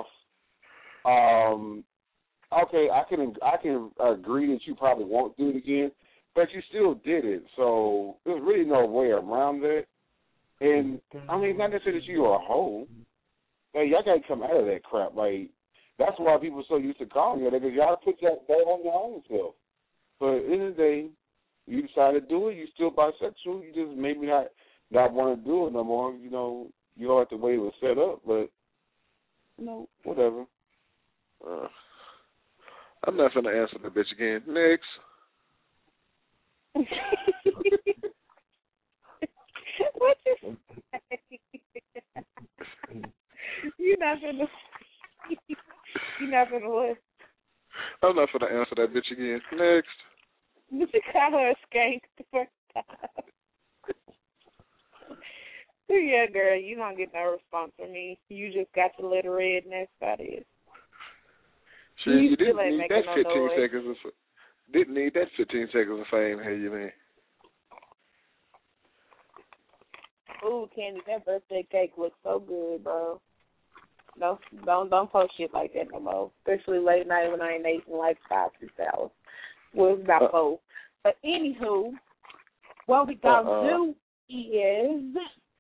um, okay, I can I can agree that you probably won't do it again, but you still did it, so there's really no way around that. And I mean, not necessarily that you're a hoe. Like, y'all gotta come out of that crap. Like, that's why people are so used to calling you that, because y'all put that, that on your own self. But at the end of the day, you decided to do it. You're still bisexual. You just maybe not not want to do it no more. You know, you don't have the way it was set up, but you know, whatever. Uh, I'm not going to answer the bitch again. Next. What you say? You're not gonna. You're not gonna what? I'm not going to answer that bitch again. Next. Did you call her a skank the first time? Yeah, girl, you don't get no response from me. You just got your letter read, and that's about it. Shit, You you still didn't ain't need making that no fifteen noise. seconds of didn't need that fifteen seconds of fame. Hey, you mean? Ooh, Candy, that birthday cake looks so good, bro. No, don't don't post shit like that no more. Especially late night when I ain't eating like five, six hours. Well, it's about Uh, four. But anywho, what we gonna Uh-uh. do is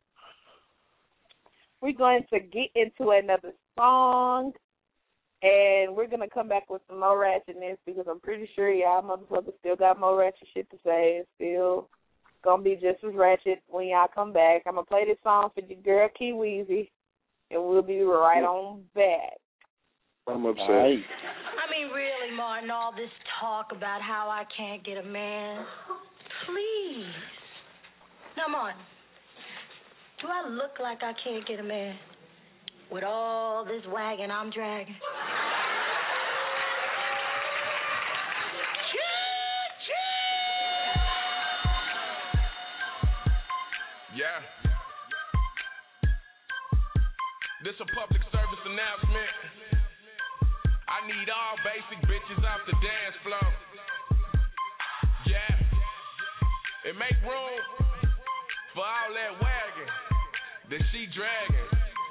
we're going to get into another song, and we're gonna come back with some more ratchetness because I'm pretty sure y'all motherfuckers still got more ratchet shit to say. It's still gonna be just as ratchet when y'all come back. I'm gonna play this song for your girl Key Weezy, and we'll be right on back. I'm upset. Right. I mean, really, Martin, all this talk about how I can't get a man. Please. Now, Martin, do I look like I can't get a man with all this wagon I'm dragging? Beat all basic bitches off the dance floor. Yeah. It make room for all that wagon that she dragging.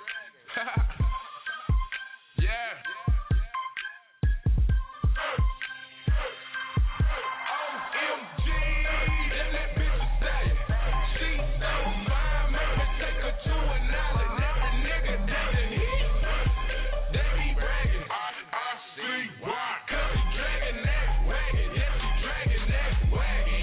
Yeah. O M G, then that bitch is saying she so fine, make me take her to an island. Every nigga that the heat, they be bragging. I, I see why, cause she dragging that wagon. Yeah, she dragging that wagon.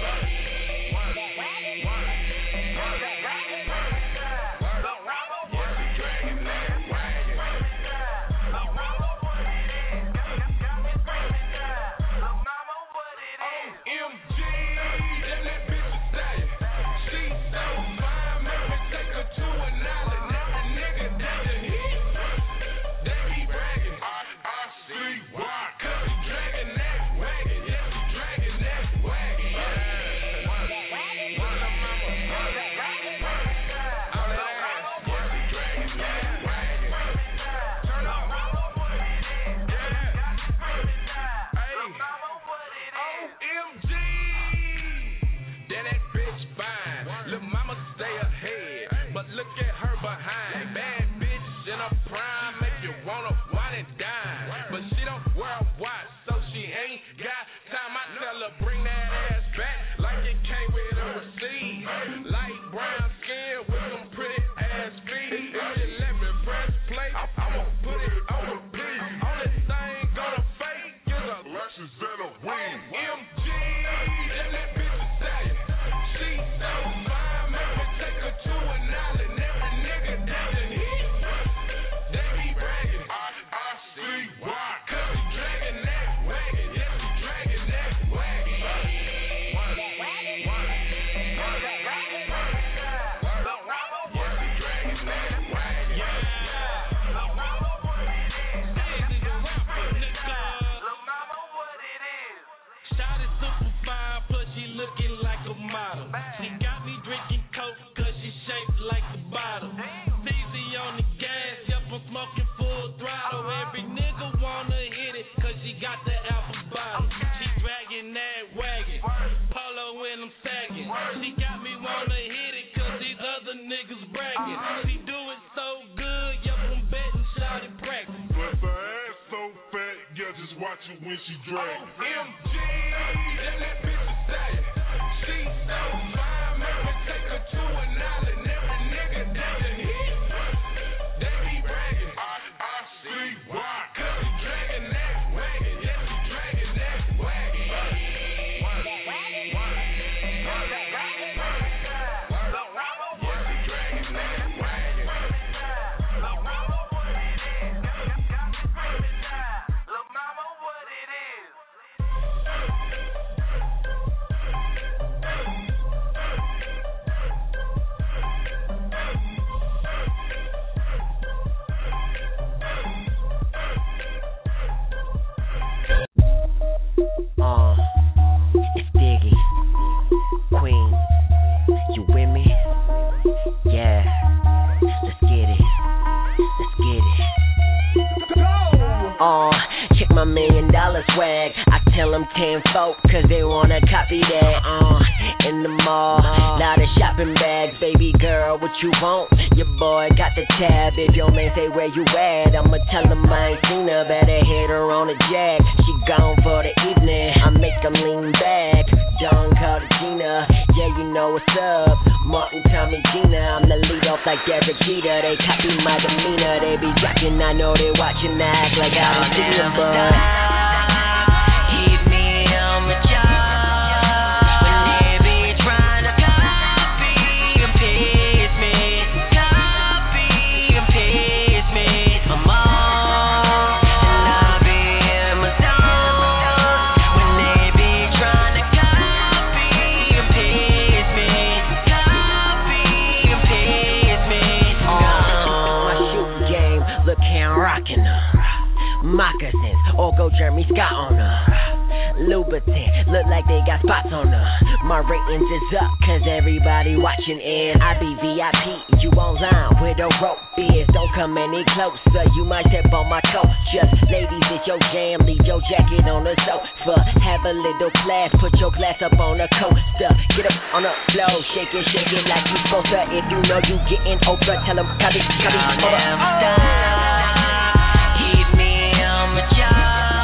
Look at her behind, bad bitch in a prime, make you wanna wine and dine. But she don't wear a watch, so she ain't got time. I tell her bring that ass back like it came with a receipt. Light brown skin with some pretty ass feet. If you let me press play, I'ma put it on repeat. Only thing gonna fake is a lashes and a wing. M G, then that bitch is saying she so fine, make me take her to an island. Looking like a model. She got me drinking coke cause she shaped like the bottle. Easy on the gas, yep, I'm smoking full throttle. Every nigga wanna hit it cause she got the apple bottle. She dragging that wagon, polo when I'm sagging. She got me wanna hit it cause these other niggas bragging. She do it so good, yep, I'm betting shawty practice. But her ass so fat, yeah, just watch it when she drag. M G, then that bitch is saying she so fine, make me take her to an island. Every nigga that the heat, they be bragging. I, I see why, cause she dragging that wagon. Yeah, she dragging that wagon. Uh, it's Diggy, Queen, you with me? Yeah, let's get it, let's get it. Uh, check my million dollar swag, I tell them tenfold, cause they wanna copy that. Uh, in the mall, lot of shopping bags, baby girl, what you want? Your boy got the tab, if your man say where you at, I'ma tell him I ain't seen her, better hit her on the jack. She gone for the evening, I make them lean back. John called Gina, yeah you know what's up. Martin, Tommy, Gina, I'm the lead off like Derek Jeter. They copy my demeanor, they be jocking, I know they watching, act like I don't see them, but keep me on the job. Moccasins, or go Jeremy Scott on her. Louboutin, look like they got spots on them. My ratings is up, cause everybody watching and I be V I P, you online where the rope is. Don't come any closer, you might step on my toe. Just ladies, it's your jam, leave your jacket on the sofa. Have a little class, put your glass up on the coaster. Get up on the floor, shake it, shake it like you supposed to. If you know you getting over, tell them, copy, copy, hold up. Keep me on my job.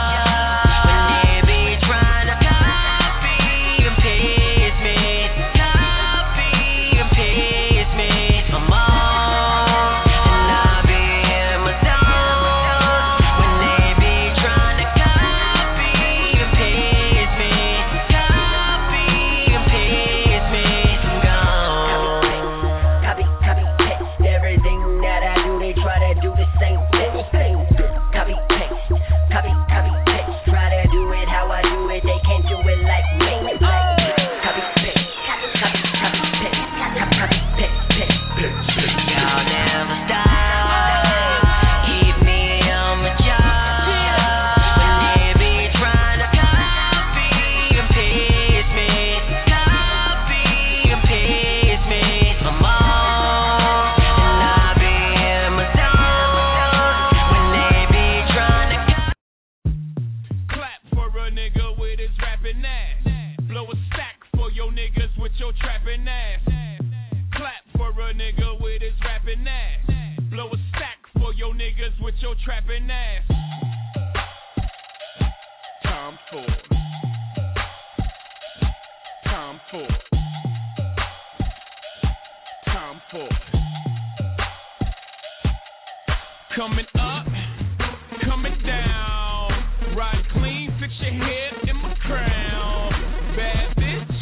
Coming up, coming down, ride clean, fix your hair in my crown. Bad bitch,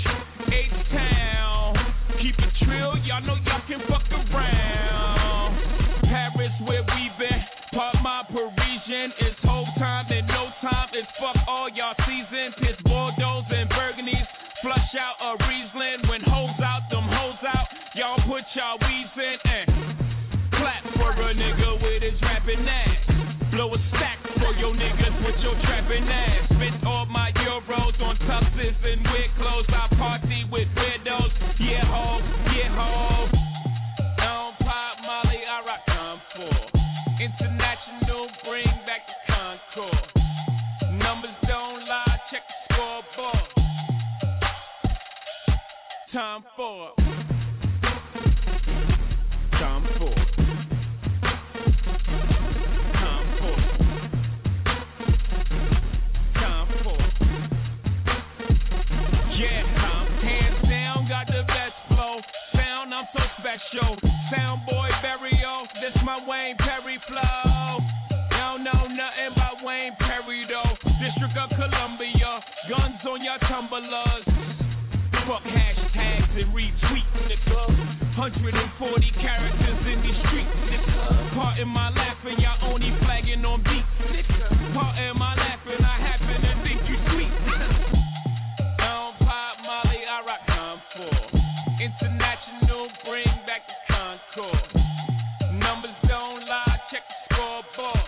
H-Town, keep it trill, y'all know y'all can fuck around. Paris where we been, part my Parisian, it's whole time and no time, it's fuck all y'all season. Piss Bordeaux and Burgundies, flush out a Riesling. When hoes out, them hoes out, y'all put y'all weeds in and clap for a nigga with his rapping ass. Blow a stack for your niggas with your trapping ass. Spent all my euros on tuxes and weird clothes. I party with weirdos. Yeah, ho, yeah, ho. I don't pop Molly, I rock Concord. International, bring back the Concord. Numbers don't lie, check the scoreboard. Time for Time for I'm so special. Soundboy Burial, this my Wayne Perry flow. Don't know nothing about Wayne Perry though. District of Columbia, guns on your tumblers. Fuck hashtags and retweets, nigga. one hundred forty characters in these streets, nigga. Pardon my laughing, y'all only flagging on beats, nigga. Pardon my laughing, I happen to think you sweet, nigga. I don't pop Molly, I rock Concord. International, bring back the Concord. Numbers don't lie, check the scoreboard.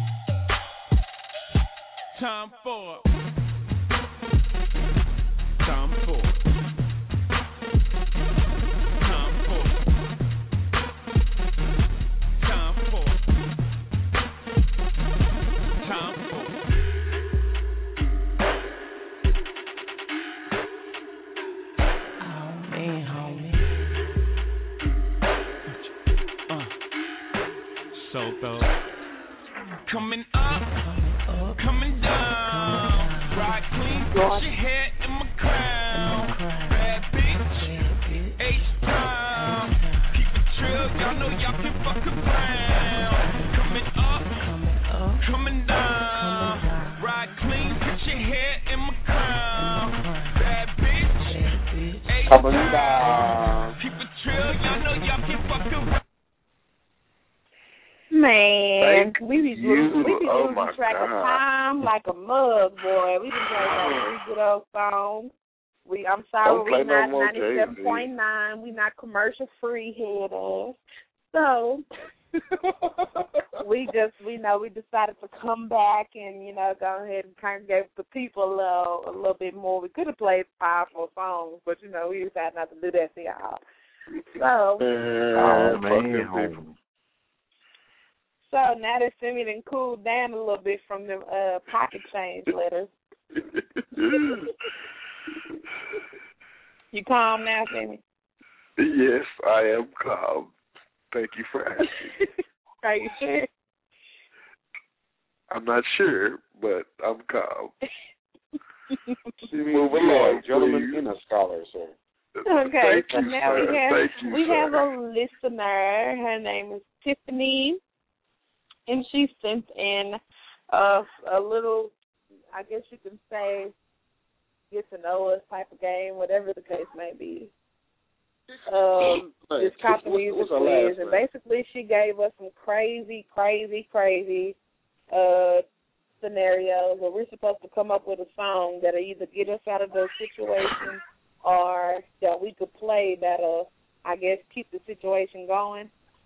Time for Time for Time for Time for Time for Oh man, homie. Uh. So though coming up, coming down, ride clean, put your hair in my crown. Bad bitch, H-Town, keep it trill, y'all know y'all can fuck around. Coming up, coming down, ride clean, put your hair in my crown. Bad bitch, H-Town, keep it trill, y'all know y'all can fuck around. Man, Thank we be you. we be Oh, losing my track of God. time like a mug, boy. We been playing like three good old songs. We I'm sorry Don't play we no not more ninety seven point nine. We not commercial free head ass. So we just, we know, we decided to come back and, you know, go ahead and kind of give the people a little, a little bit more. We could have played powerful songs, but, you know, we decided not to do that to y'all. So, oh, man. So now that Simi done cooled down a little bit from the uh, pocket change letters. You calm now, Simi? Yes, I am calm. Thank you for asking. Are you sure? I'm not sure, but I'm calm. Move along, gentlemen and a scholar, sir. Okay, Thank so you, now sir. we have Thank you, we sir. have a listener. Her name is Tiffany, and she sent in a, a little, I guess you can say, get to know us type of game, whatever the case may be. Um, this copy music quiz, and basically she gave us some crazy, crazy, crazy uh, scenarios where we're supposed to come up with a song that'll either get us out of the situation or that we could play that'll, I guess, keep the situation going.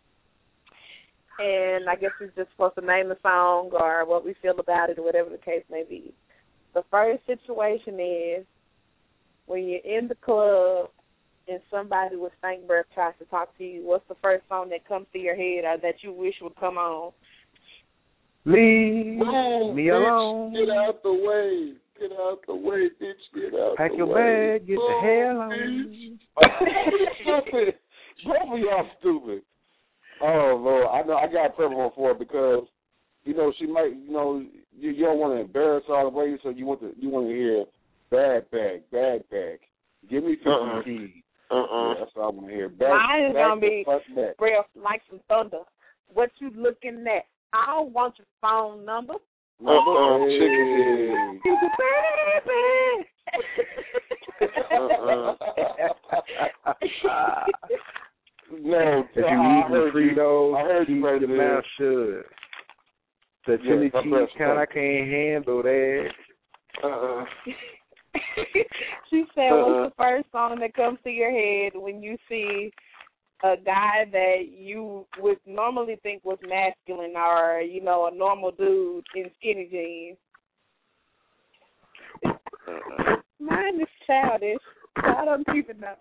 And I guess we're just supposed to name the song or what we feel about it or whatever the case may be. The first situation is when you're in the club and somebody with stank breath tries to talk to you, what's the first song that comes to your head or that you wish would come on? Leave oh, me bitch, alone. Get out the way. Get out the way, bitch. Get out Pack the your way. bag. Get oh, the hell on. Stupid. Both of y'all stupid. Oh, Lord. I know I got to prep her for it because, you know, she might, you know, you, you don't want to embarrass her all the way, so you want to you want to hear bad bag, bad bag. Give me Uh-uh. fifty keys. Uh-uh. Yeah, that's all I'm going to hear. Back, Mine is going to be back. breath like some thunder. What you looking at? I don't want your phone number. Uh-uh. Hey. uh-uh. No, if you I eat the Fritos, I heard you keep right your there. mouth shut. The Yeah, chili my cheese breast kind, I pump. can't handle that. Uh-uh. She said, Uh-uh. what's the first song that comes to your head when you see a guy that you would normally think was masculine or, you know, a normal dude in skinny jeans? Uh-uh. Mine is childish. I don't even know.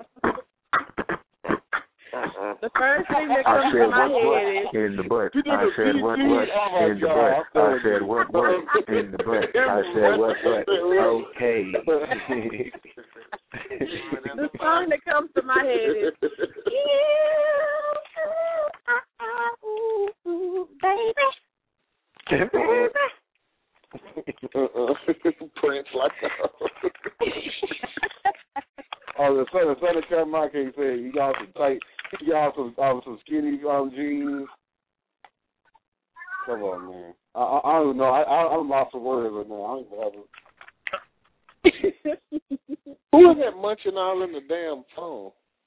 Uh-uh. The first thing that I comes said to my what what head is in the butt. You did I a said what P G. what Oh my in the God, butt. I'm I sorry. said what what in the butt. I said what what. Okay. the song that comes to my head is baby. uh-uh. Prince like that. Oh, the son, the son of Carmine can't say he got some tight, he got some, um, some skinny um, jeans. Come on, man. I, I, I don't know. I, I, I'm lost for words right now. I don't even have it. Who is that munching all in the damn phone?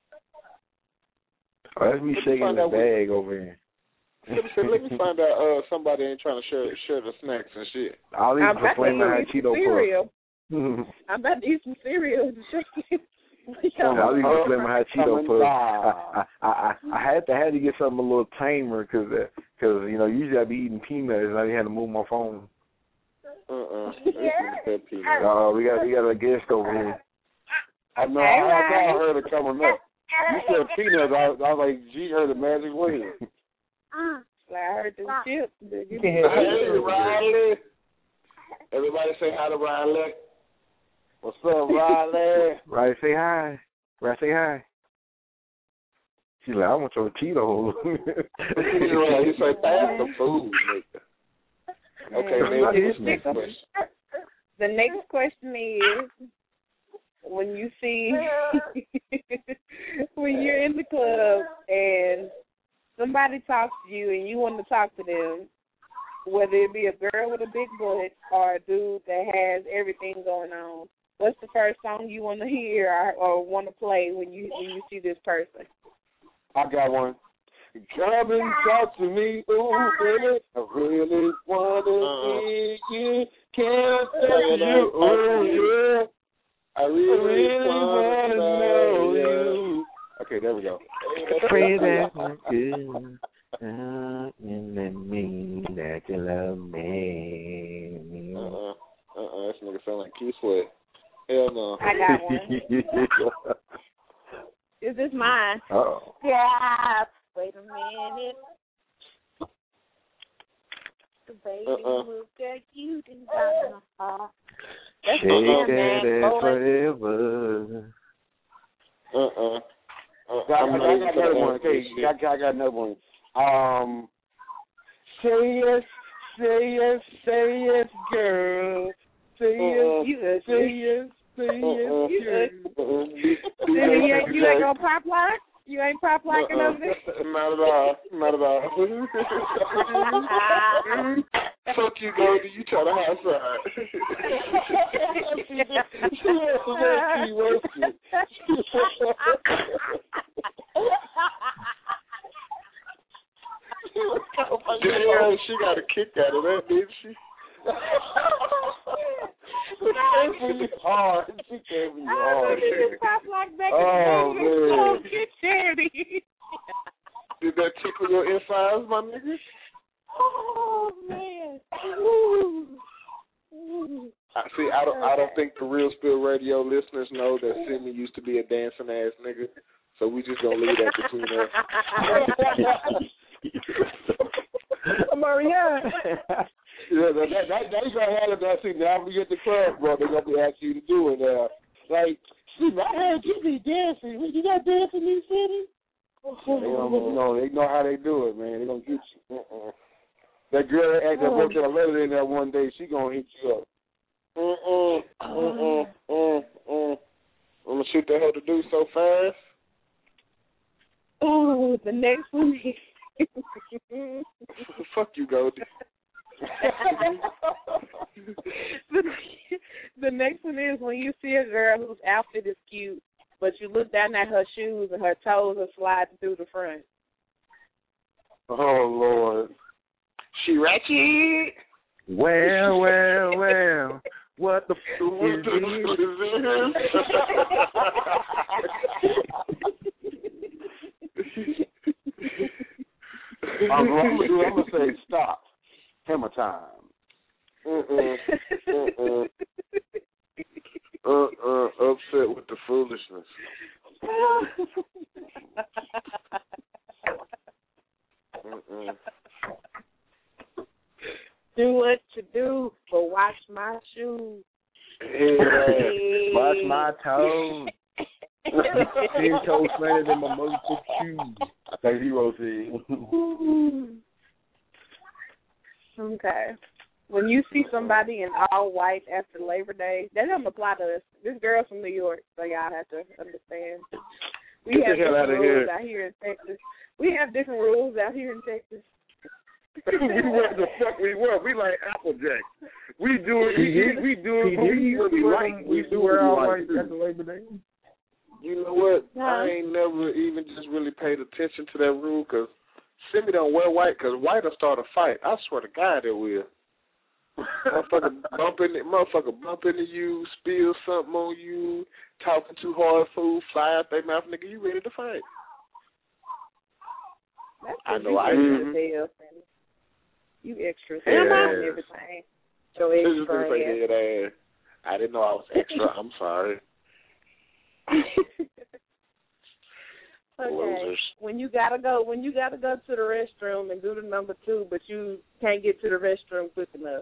Oh, that's me Let me shaking find the out what- bag over here. Let me, let me find out uh, somebody ain't trying to share, share the snacks and shit. I'll eat I'm some about flaming to hot eat some Cheeto cereal. puffs. I'm about to eat some cereal. I'll eat some flaming hot Cheeto Coming puffs. by. I, I, I, I had to had to get something a little tamer because cause, you know usually I be eating peanuts and I had to move my phone. Uh-uh. Yeah. Uh, we got we got a guest over here. I know. I, I thought I heard it coming up. You said peanuts. I, I was like, gee, heard the magic word. I heard the chip. You can have Hey, Riley. Everybody say hi to Riley. What's up, Riley? Right, say hi. Right, say hi. She's like, I want your Cheetos. You say, pass the food, nigga. Okay, maybe this next question. The next question is, when you see, when you're in the club and somebody talks to you and you want to talk to them, whether it be a girl with a big butt or a dude that has everything going on, what's the first song you want to hear or, or want to play when you when you see this person? I got one. Come and talk to me, ooh, baby. I really want to see you. Can't tell you, oh, yeah. I really, really want to know you. Okay, there we go. Pray that one good. Uh, and that mean that you love me. Uh-uh. Uh-uh. This nigga sound like Keith Sweat. Hell no. I got one. Is this mine? Oh. Yeah. Wait a minute. The baby Uh-uh. look at you and got my heart. That's Shake my that man, ass boy. forever. Uh-uh. Uh, I, I, I'm I, not I even got gonna another one. answer Okay, this shit. I, got- I got another one. Um, say yes, say yes, say yes, girl. Say Uh-uh. yes, you, say yes, say yes, Uh-uh. girl. Uh-uh. Then you ain't, you ain't gonna pop lock? You ain't pop locking Uh-uh. over there? Not at all. Not at all. Fuck you, Goldie. You try to high side. Damn, she got a kick out of that, didn't she? She came for you hard. She came for you hard. Just pop lock back Oh, in the day. man. Oh, get charity. Did that tickle your insides, my nigga? Oh, man. Ooh. Ooh. I, see, I don't, I don't think the Real Spill Radio listeners know that Sydney used to be a dancing ass nigga. So we just gonna leave that between us. Maria. Yeah, that, that, that, that you gonna have it. That see now we get the club, bro. They're gonna be asking you to do it now. Like, see, I heard you be dancing. You got dancing in the city? They don't know. They know how they do it, man. They gonna get you. Uh-uh. That girl that asked that Oh. broke that letter in there one day. She gonna hit you up. Mm-mm, mm-mm, mm, mm. I'm gonna shoot that hoe to do so fast. Oh, the next one is Fuck you, Goldie. the, the next one is when you see a girl whose outfit is cute, but you look down at her shoes and her toes are sliding through the front. Oh Lord. She ratchet. Well, well, well. What the f*** is I'm, what I'm gonna do. I'm gonna say stop. Hammer time. Mm-mm, mm-mm. Uh-uh, upset with the foolishness. Mm-mm. Do what you do, but watch my shoes. Hey. Watch my toes. Ten toes slanted in my motherfucking shoes. Like Hero said. Okay. When you see somebody in all white after Labor Day, that doesn't apply to us. This girl's from New York, so y'all have to understand. We Get have the hell different out of rules here. out here in Texas. We have different rules out here in Texas. we what the fuck we want. We like Applejack. We do it. We, we, we do it. We, we, we like. We do it. all Like right after Labor Day. You know what? Huh? I ain't never even just really paid attention to that rule because Simi don't wear white because white will start a fight. I swear to God it will. Motherfucker bump into, motherfucker bump into you, spill something on you, talking too hard, food fly out their mouth, nigga. You ready to fight? That's I know you I extra am. as hell, Sandy. You extra as Am hell I? and everything. So This is extra gonna say ass. dead ass. I didn't know I was extra. I'm sorry. Okay. Losers. When you gotta go, when you gotta go to the restroom and do the number two, but you can't get to the restroom quick enough.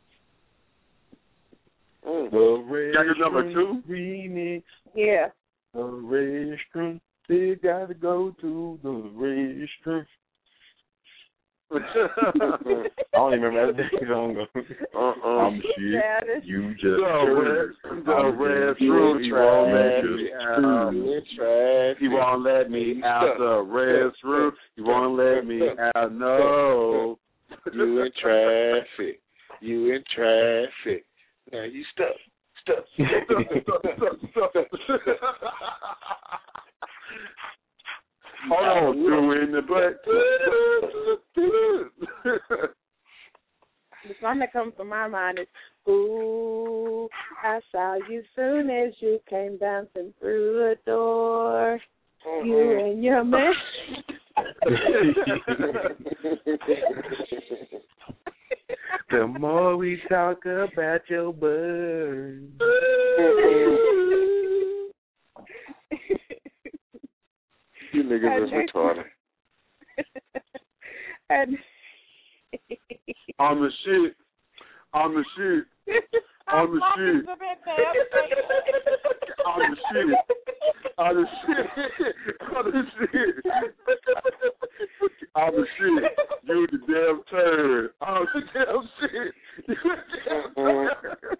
Mm. The Got your number two? Remix. Yeah. The restroom. They gotta go to the restroom. I don't even remember that song. Uh-uh. I'm shit. Childish. You just The the restroom. He He won't won't let let me me out. out. You trash. He won't let me out the restroom. He won't let me out. No. You in traffic. You in traffic. Now you stuck. Stuck. Stuck. Stuck. Stuck. Stuck. Hold on, two in the butt. The song that comes to my mind is, ooh, I saw you soon as you came bouncing through the door. You and your man. The more we talk about your bird. You niggas is retarded. And I'm the shit. I'm the shit. I'm the shit. I'm the shit. I'm the shit. I'm the shit. I'm the shit. You the damn turd. I'm the damn shit. You the damn turd.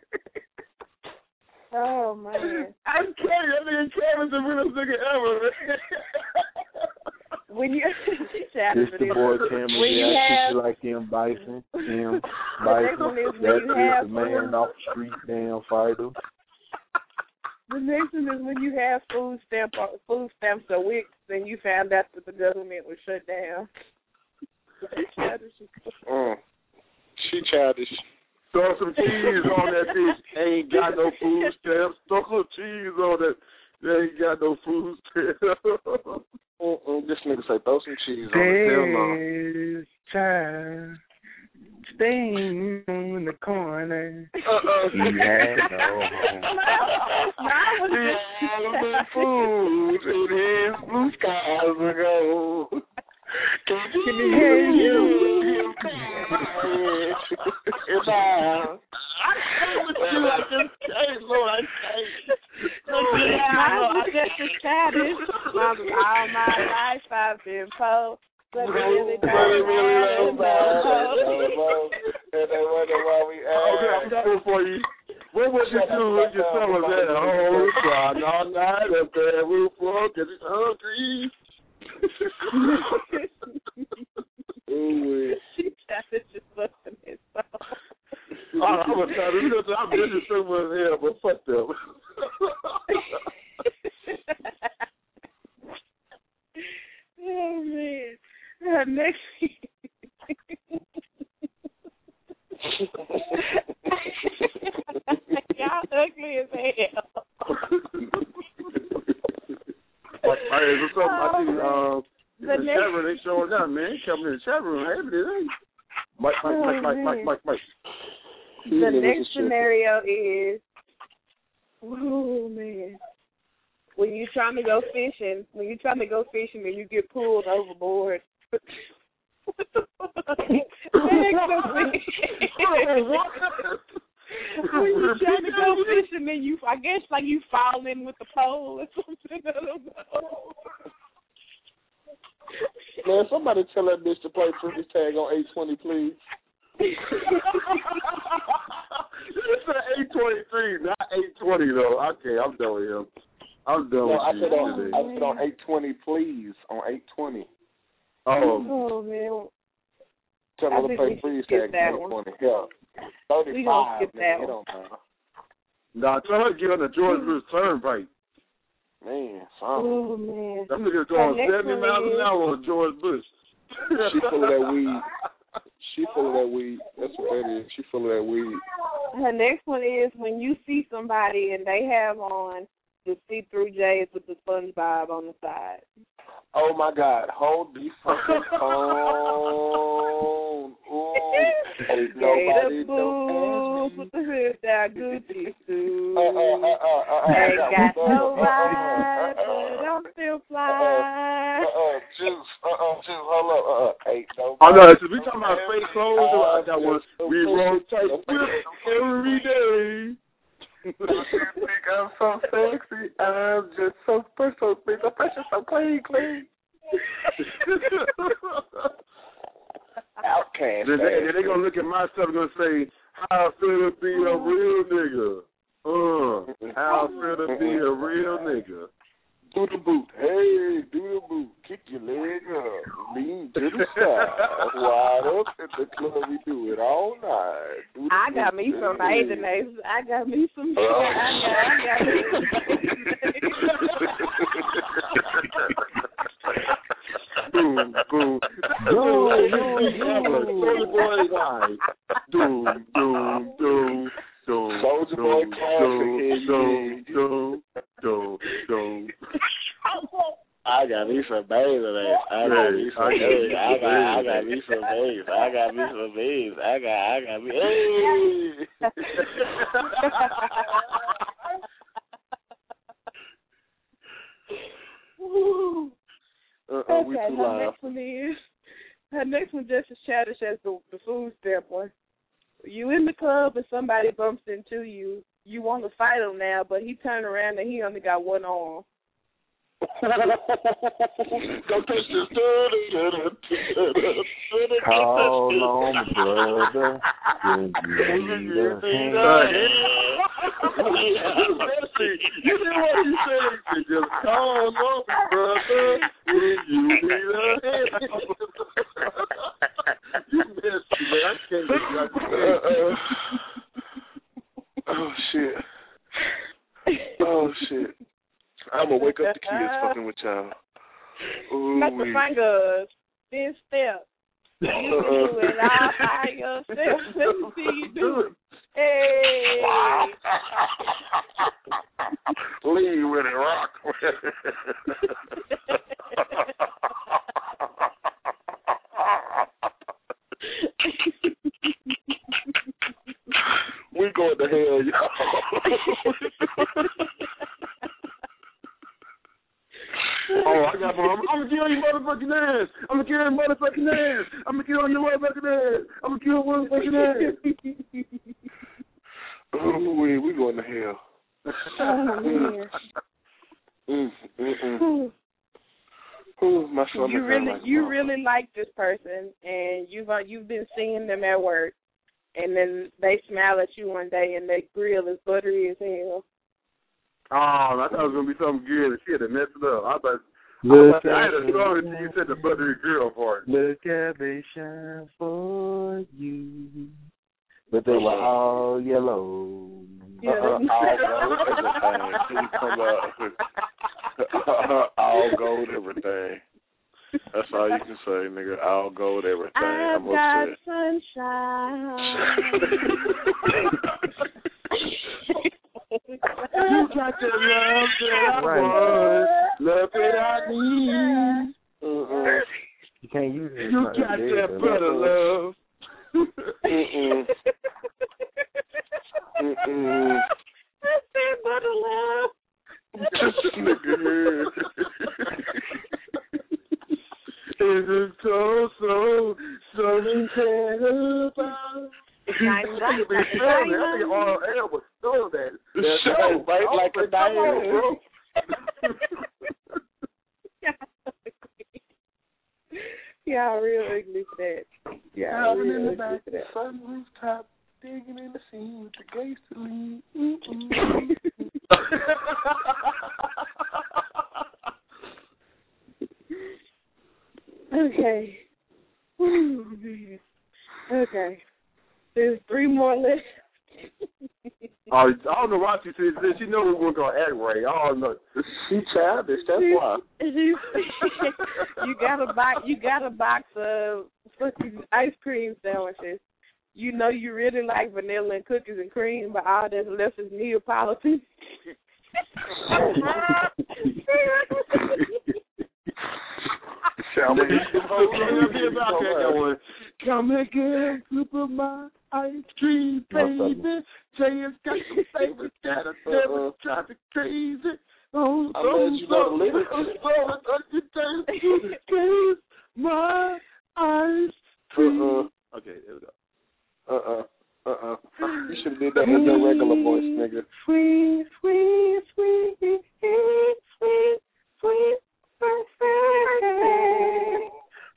Oh man. I'm Kevin. That nigga Kevin's the realest nigga ever, man. When you It's the boy Cam when you have like him Bison, him the Bison. next one is when That you is have the man off the street, damn fighter. the next one is when you have food stamp food stamps a week, then you found out that the government was shut down. Mm. She childish. Throw some cheese on that bitch. Ain't got no food stamps. Throw some cheese on that. They ain't got no food stamps. Mm-mm. This nigga say throw some cheese on it. Hell no. This child staying in the corner. Uh-uh. He had no home. Food in his blue skies ago. Can you hear you? It's out. I can't with you like this. Hey, Lord, I can't. I'm just a childish. All my life I've been poor. But really, really, really don't matter. And they wonder why we ask. Okay, I'm coming for you. What would you do if your son was at home crying all night up there roof floor because he's hungry? Ooh, she childish just busting his soul. I'm going to try to do I'm busy so much here, but fuck them. Oh, man. Uh, next y'all ugly as hell. Hey, what's up? I see um, The the next- chat room, they showing up, man. They coming in the chat room. Hey, everything. Mike, Mike, Mike, Mike, Mike, Mike, Mike. The next scenario is, oh man, when you're trying to go fishing, when you're trying to go fishing and you get pulled overboard. What the fuck? When you're trying to go fishing and you, I guess like you fall in with the pole or something. I don't know. man, somebody tell that bitch to play freeze tag on eight twenty, please. It's an eight twenty-three, not eight twenty though. Okay, I'm done with him. I'm done No, with I you. said on, I said on eight twenty, please. On eight twenty. Oh, Oh man. Tell I her to think play we should freeze skip tag that on one. eight twenty. Yeah. thirty-five. We gonna skip that man, it one. don't matter. nah, tell her to get on the George Bush Turnpike. Man, son. Oh man. Them niggas going next seventy one miles is- an hour on George Bush. She full of that weed. She full of that weed. That's what that is. She full of that weed. The next one is when you see somebody and they have on the see-through J's with the SpongeBob on the side. Oh my God! Hold the fucking phone. Ooh, ain't nobody Gator boots with the hood down, Gucci suit. Uh, uh, uh, uh, uh, Ain't uh, got uh, no uh, ride, uh, uh, but I'm still Uh, fly. uh, juice. Uh, uh, juice. Hold up. Uh, uh, ain't nobody. I know. So we talking about fake clothes. I got one. We roll tight whip every day. I think I'm so sexy. I'm just so fresh, so big, so precious, so clean, clean. Outcast. Then they, they gonna look at my stuff and gonna say, "How I feel to be a real nigga." Uh, how I feel to be a real nigga. Do the boot. Hey, do the boot. Kick your leg up. Lean to the side. Wide up at the club. We do it all night. Do the I got boot. me some Hey. Aiden. I got me some. Oh. I got, I got me Boom, boom. Boom, Soulja Boy line. Doom, doom, doom, doom. Soulja Boy classic. Doom, doom, doom, doom, doom. I got me some beans today. I got me some beans. I got I got me some beans. I got me some beans. I got I got me. Hey. uh-uh, okay, her next one is her next one just as childish as the the food stamp one. You in the club and somebody bumps into you. You want to fight him now, but he turned around and he only got one arm. Go touch the Call on brother. You know what he said? Just call on brother. You need a hand. You missed me, man. I can't get Oh shit. Oh shit. I'm gonna wake up the kids fucking with y'all. Ooh, Make the fingers. Then step. You can do it all by yourself. Let me see you do it. Hey. Lean with it, rock. We going to hell, y'all. Oh, I got one. I'm, I'm gonna kill your motherfucking ass. I'm gonna kill your motherfucking ass. I'm gonna kill your motherfucking ass. I'm gonna kill your motherfucking ass. Oh, we we going to hell. Oh man. mm, mm, mm. Ooh, my stomach you really like you mom. really like this person, and you've uh, you've been seeing them at work, and then they smile at you one day, and their grill is buttery as hell. Oh, I thought it was gonna be something good and shit and messed it up. I thought Look I had a song until you said the buttery grill part. Look how they shine for you, but they were all yellow. Uh, uh, all gold, everything. Come up. All gold, everything. That's all you can say, nigga. All gold, everything. I've I'm got upset. sunshine. You got the love that I want, love that I need. Uh-uh. You can't use it. You got that better love. Mm-mm. Mm-mm. That's that better love. Just nigga here. Is it so, so, so incredible? Nice, I think all air was so that. That show, right? Like a diamond. Y'all real ugly for that. Yeah, Driving real in the ugly back, for that. sun rooftop, digging in the scene with the gasoline. Okay. Ooh, man. Okay. There's three more left. Oh, I don't know why she said this. She know we weren't gonna act right. I don't know. She childish. That's why. you got a box. You got a box of fucking ice cream sandwiches. You know you really like vanilla and cookies and cream, but all that's left is Neapolitan. Come and get a scoop of my ice cream, baby. Say it's got some flavors that are never drive it crazy. Oh, so, you so, so, so, my ice cream. Uh-uh. Okay, there we go. Uh-uh. Uh-uh. You should have did that with your regular voice, nigga. Sweet, sweet, sweet, sweet, sweet, sweet, sweet, sweet.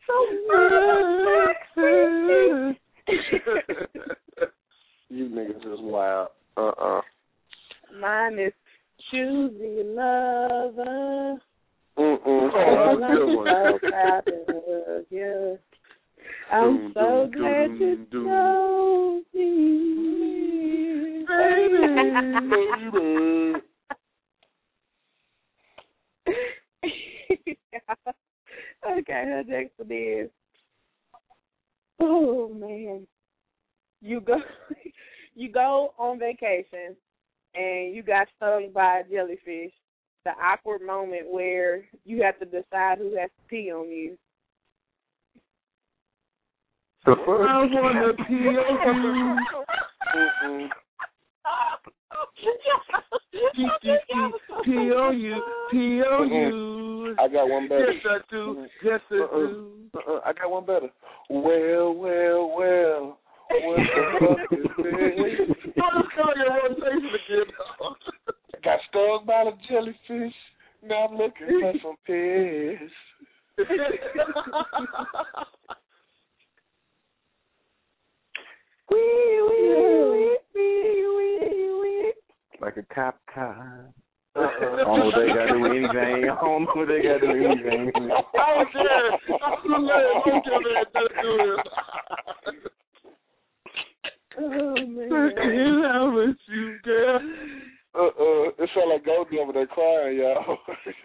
You niggas is wild. Uh-uh. Mine is choosy lover. Mm-mm. Oh, that's a good one. So proud of you. I'm so glad you chose me. Baby. Okay, her next one is, oh man, you go, you go on vacation and you got stung by a jellyfish, the awkward moment where you have to decide who has to pee on you. The first I want to pee on you. Pee, pee, pee, pee on you, pee on you. I got one better. Yes, I do. Yes, I uh-uh. do. Uh-uh. I got one better. Well, well, well. What the fuck is this? I'm just calling your rotation again. Got stung by the jellyfish. Now I'm looking for some piss. Wee, wee, wee, wee, wee. Like a cop car. Uh-uh. I don't know what they got to do with anything. I don't know what they got to do with anything. I don't care. I don't care what they do it. Oh, man. I miss you, girl. Uh-uh. It sound like Goldie over there crying, y'all.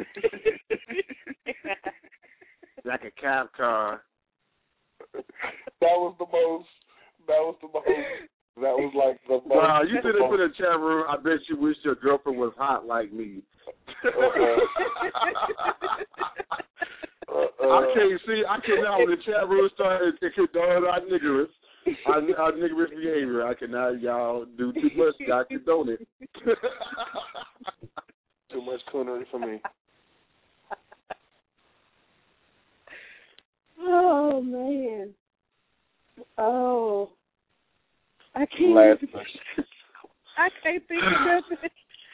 Like a cop car. That was the most, that was the most, that was like the most. Wow, you sit up in the chat room, I bet you wish your girlfriend was hot like me. Uh-uh. Uh-uh. I can't see, I cannot, when the chat room started, it condone our niggerous. Our, our niggerish behavior. I cannot, y'all do too much. I condone it. Too much coonery for me. Oh, man. Oh. I can't. Last I can't think of nothing.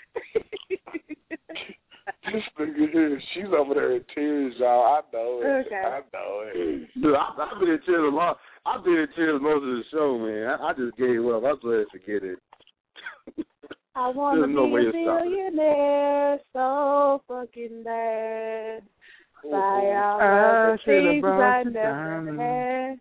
This nigga here, she's over there in tears, y'all. I know it. Okay. I know it. Dude, I, I've been in tears a lot. I've been in tears most of the show, man. I, I just gave up. I said, forget it. I want to be no way a to stop it. billionaire so fucking bad. Buy all I of the things I the never diamond. had.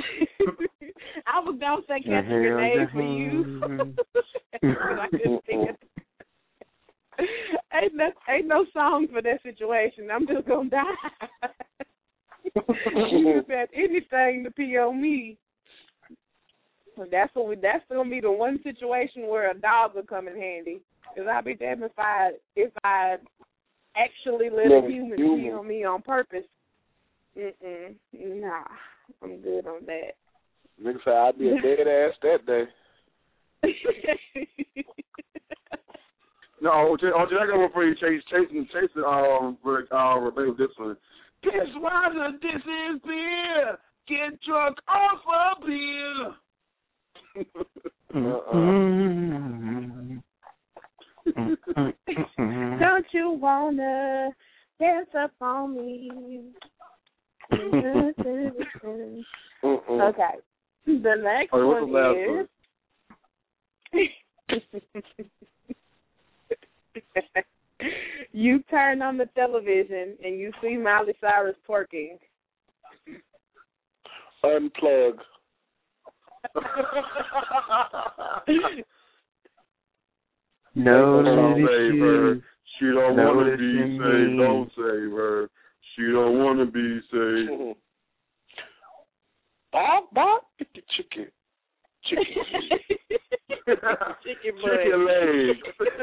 I was going to say catch a grenade for you. I couldn't think of it. Ain't no, ain't no song for that situation. I'm just going to die. You just had anything to pee on me. That's what we, that's gonna be the one situation where a dog will come in handy. Cause I'll be damned if I if I actually let Yeah, a human human. pee on me on purpose. Mm-mm, nah, I'm good on that. Nigga said I'd be a dead ass that day. No, O J, O J, I got one for you, Chase. Chasing, chasing, um, for, uh, Rebecca, this one. Guess why the this is beer? Get drunk off of beer. Don't you wanna dance up on me? Okay. The next Oh, what's one the last is you turn on the television and you see Miley Cyrus twerking. Unplug. No, Don't lady, save her. She don't want to Notice be me. saved. Don't save her. She don't want to be saved. Bop, bop. Get the chicken. Chicken. Chicken butt. Chicken legs.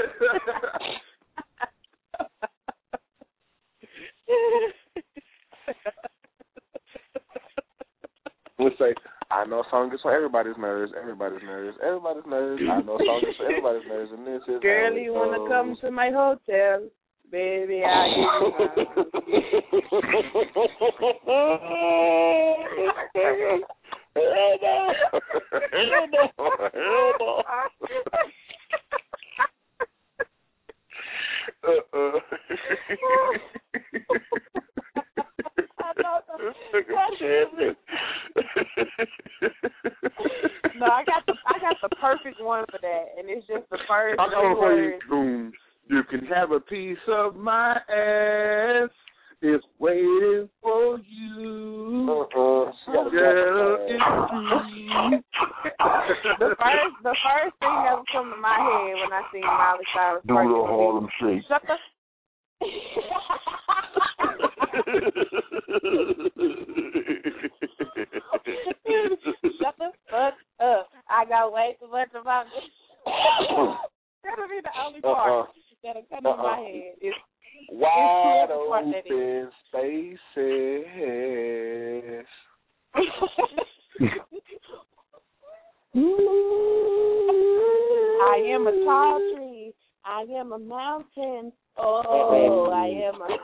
Let's say, I know a song gets on everybody's nerves, everybody's nerves, everybody's nerves. I know a song gets on everybody's nerves, and this is Girl, how it you wanna goes. come to my hotel? Baby, I'll give you Hell no. Hell no. Hell no. Uh-uh. No, I got the I got the perfect one for that, and it's just the first I got one for you. word. Boom. You can have a piece of my ass. It's waiting for you. Uh-uh. Girl, it's me. The first the first thing that would come to my head when I see Miley Cyrus Do the Harlem Shake. Shut the Shut the fuck up. I got way too much about this. That'll be the only part Uh-uh. that'll come Uh-uh. to my head. It's Wide open spaces. I am a tall tree. I am a mountain. Oh, I am a...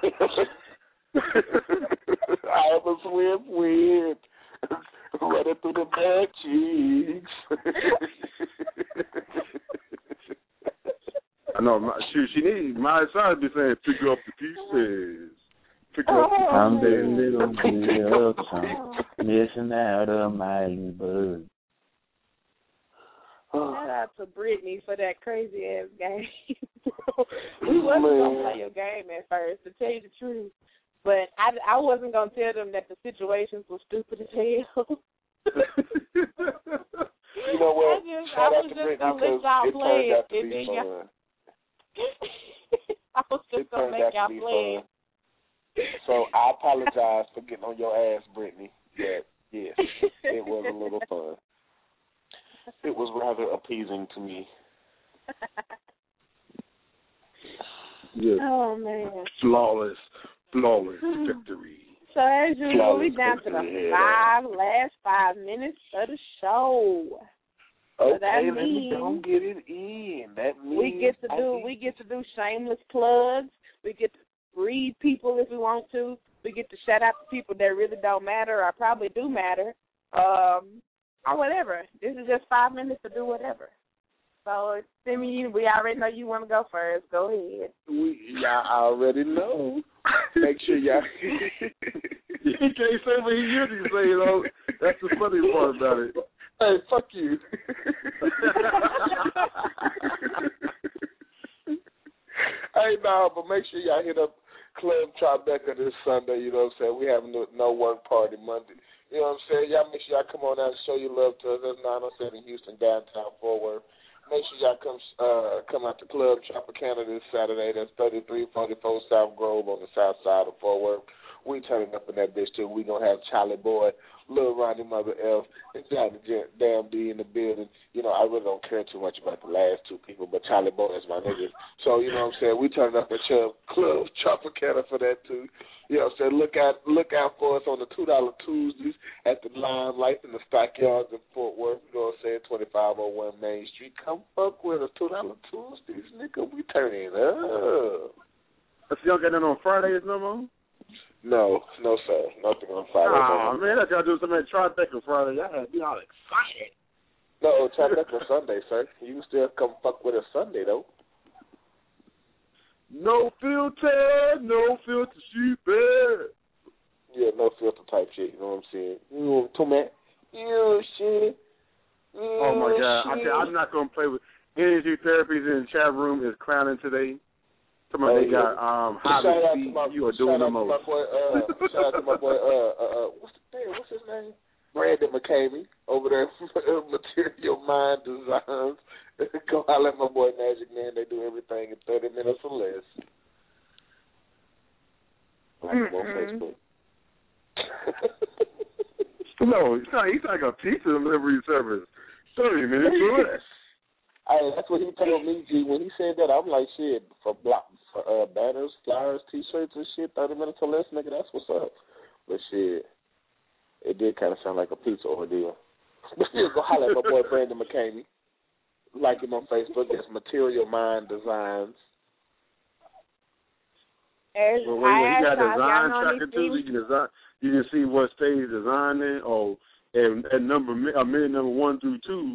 I am a swift wind running through the bad cheeks. I know. My, she she needs my side to be saying, pick up the pieces. Pick up the pieces. I'm the little girl missing out of my bud. Shout out to Brittany for that crazy ass game. We wasn't gonna play your game at first, to tell you the truth, but I, I wasn't gonna tell them that the situations were stupid as hell. You know what? I, just, I Shout was out to just Brittany gonna let because y'all it play turned out it, to and be then fun. y'all. I was just It gonna turned make out y'all to be play fun. So I apologize for getting on your ass, Brittany. Yeah, yes, it was a little fun. It was rather appeasing to me. Yes. Oh man. Flawless, flawless victory. So as usual, we down to the victory, yeah. five last five minutes of the show. So Okay, that let me means don't get it in. That means we get to I do need- we get to do shameless plugs. We get to read people if we want to. We get to shout out to people that really don't matter or probably do matter. Um, or whatever. This is just five minutes to do whatever. So, Simi, we already know you want to go first. Go ahead. We, y'all already know. Make sure y'all. He can't say what he usually say, you know. That's the funny part about it. Hey, fuck you. Hey, no, but make sure y'all hit up Club Tribeca this Sunday, you know what I'm saying? We have no, no work party Monday. You know what I'm saying? Y'all make sure y'all come on out and show your love to us. That's nine oh seven Houston, downtown Fort Worth. Make sure y'all come uh, come out to Club Tropicana this Saturday. That's thirty-three forty-four South Grove on the south side of Fort Worth. We turning up in that bitch, too. We going to have Charlie Boy, Lil Ronnie Mother Elf, and Johnny Damn D in the building. You know, I really don't care too much about the last two people, but Charlie Boy is my nigga. So, you know what I'm saying? We turning up at Club Tropicana for that, too. You know what I'm saying? Look out, look out for us on the two dollar Tuesdays at the Limelight in the Stockyards in Fort Worth. You know what I'm saying? twenty-five oh one Main Street. Come fuck with us. two dollar Tuesdays, nigga. We turning up. If y'all got that on Fridays no more? No, no, sir. Nothing on Friday. Oh, man, I got to do something at Tribeca Friday. Y'all had to be all excited. No, Tribeca Sunday, sir. You can still come fuck with us Sunday, though. No filter, no filter, stupid. Yeah, no filter type shit, you know what I'm saying? You know, tomato. You shit. Oh, my God. I tell, I'm not going to play with energy therapies in the chat room is clowning today. Some of Oh, they got um, hobby feet. You are doing the most. Shout out to my boy, uh, shout out to my boy, uh, uh, uh, what's, the, damn, what's his name? Brandon McCamey over there at Material Mind Designs. Go holler at my boy Magic Man. They do everything in thirty minutes or less. Like him on Facebook. No, it's not. He's like a pizza delivery service. thirty minutes or less. Hey, that's what he told me, G. When he said that, I'm like, shit, for block, for uh, banners, flyers, T-shirts and shit, thirty minutes or less, nigga, that's what's up. But shit, it did kind of sound like a pizza ordeal. But still, go holler at my boy Brandon McCamey. Like him on Facebook. It's Material Mind Designs. There's, Well, wait, wait, you got I design got tracker too. You can design. You can see what stage designing or and, and number a minute number one through two.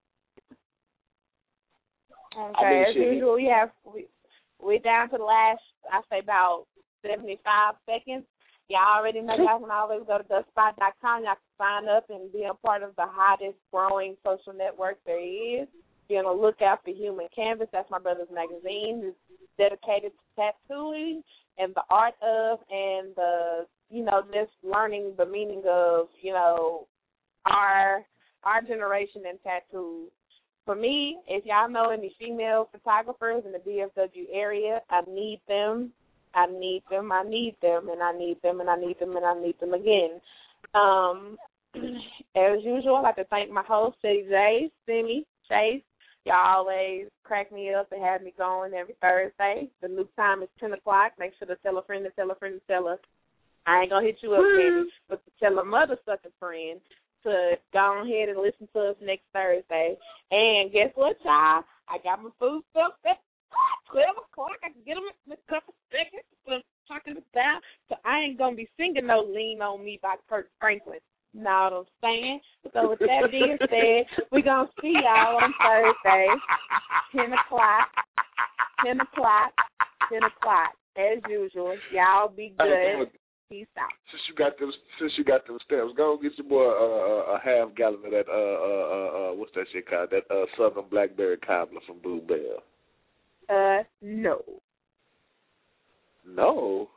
Okay, as usual, we have we we down to the last. I say about seventy-five seconds. Y'all already know y'all can always go to gutspot dot com. Y'all can sign up and be a part of the hottest growing social network there is. Be on the lookout for Human Canvas. That's my brother's magazine. It's dedicated to tattooing and the art of and the, you know, just learning the meaning of, you know, our our generation in tattoos. For me, if y'all know any female photographers in the D F W area, I need them. I need them, I need them, and I need them, and I need them, and I need them again. Um, as usual, I'd like to thank my host, City J, Simi, Chase, Y'all always crack me up and have me going every Thursday. The new time is ten o'clock. Make sure to tell a friend to tell a friend to tell us. I ain't going to hit you up, Kenny, but to tell a mother-sucking friend to go ahead and listen to us next Thursday. And guess what, y'all? I got my food stuff at twelve o'clock. I can get them in a couple seconds. What I'm talking about. So I ain't going to be singing no Lean On Me by Kirk Franklin. Know what I'm saying? So with that being said, we're going to see y'all on Thursday, ten o'clock, ten o'clock, ten o'clock. As usual, y'all be good. Peace out. Since you got them, since you got them steps, go and get your boy uh, a half gallon of that, uh, uh, uh, uh, what's that shit called? That uh, Southern Blackberry Cobbler from Blue Bell. Uh, no. No?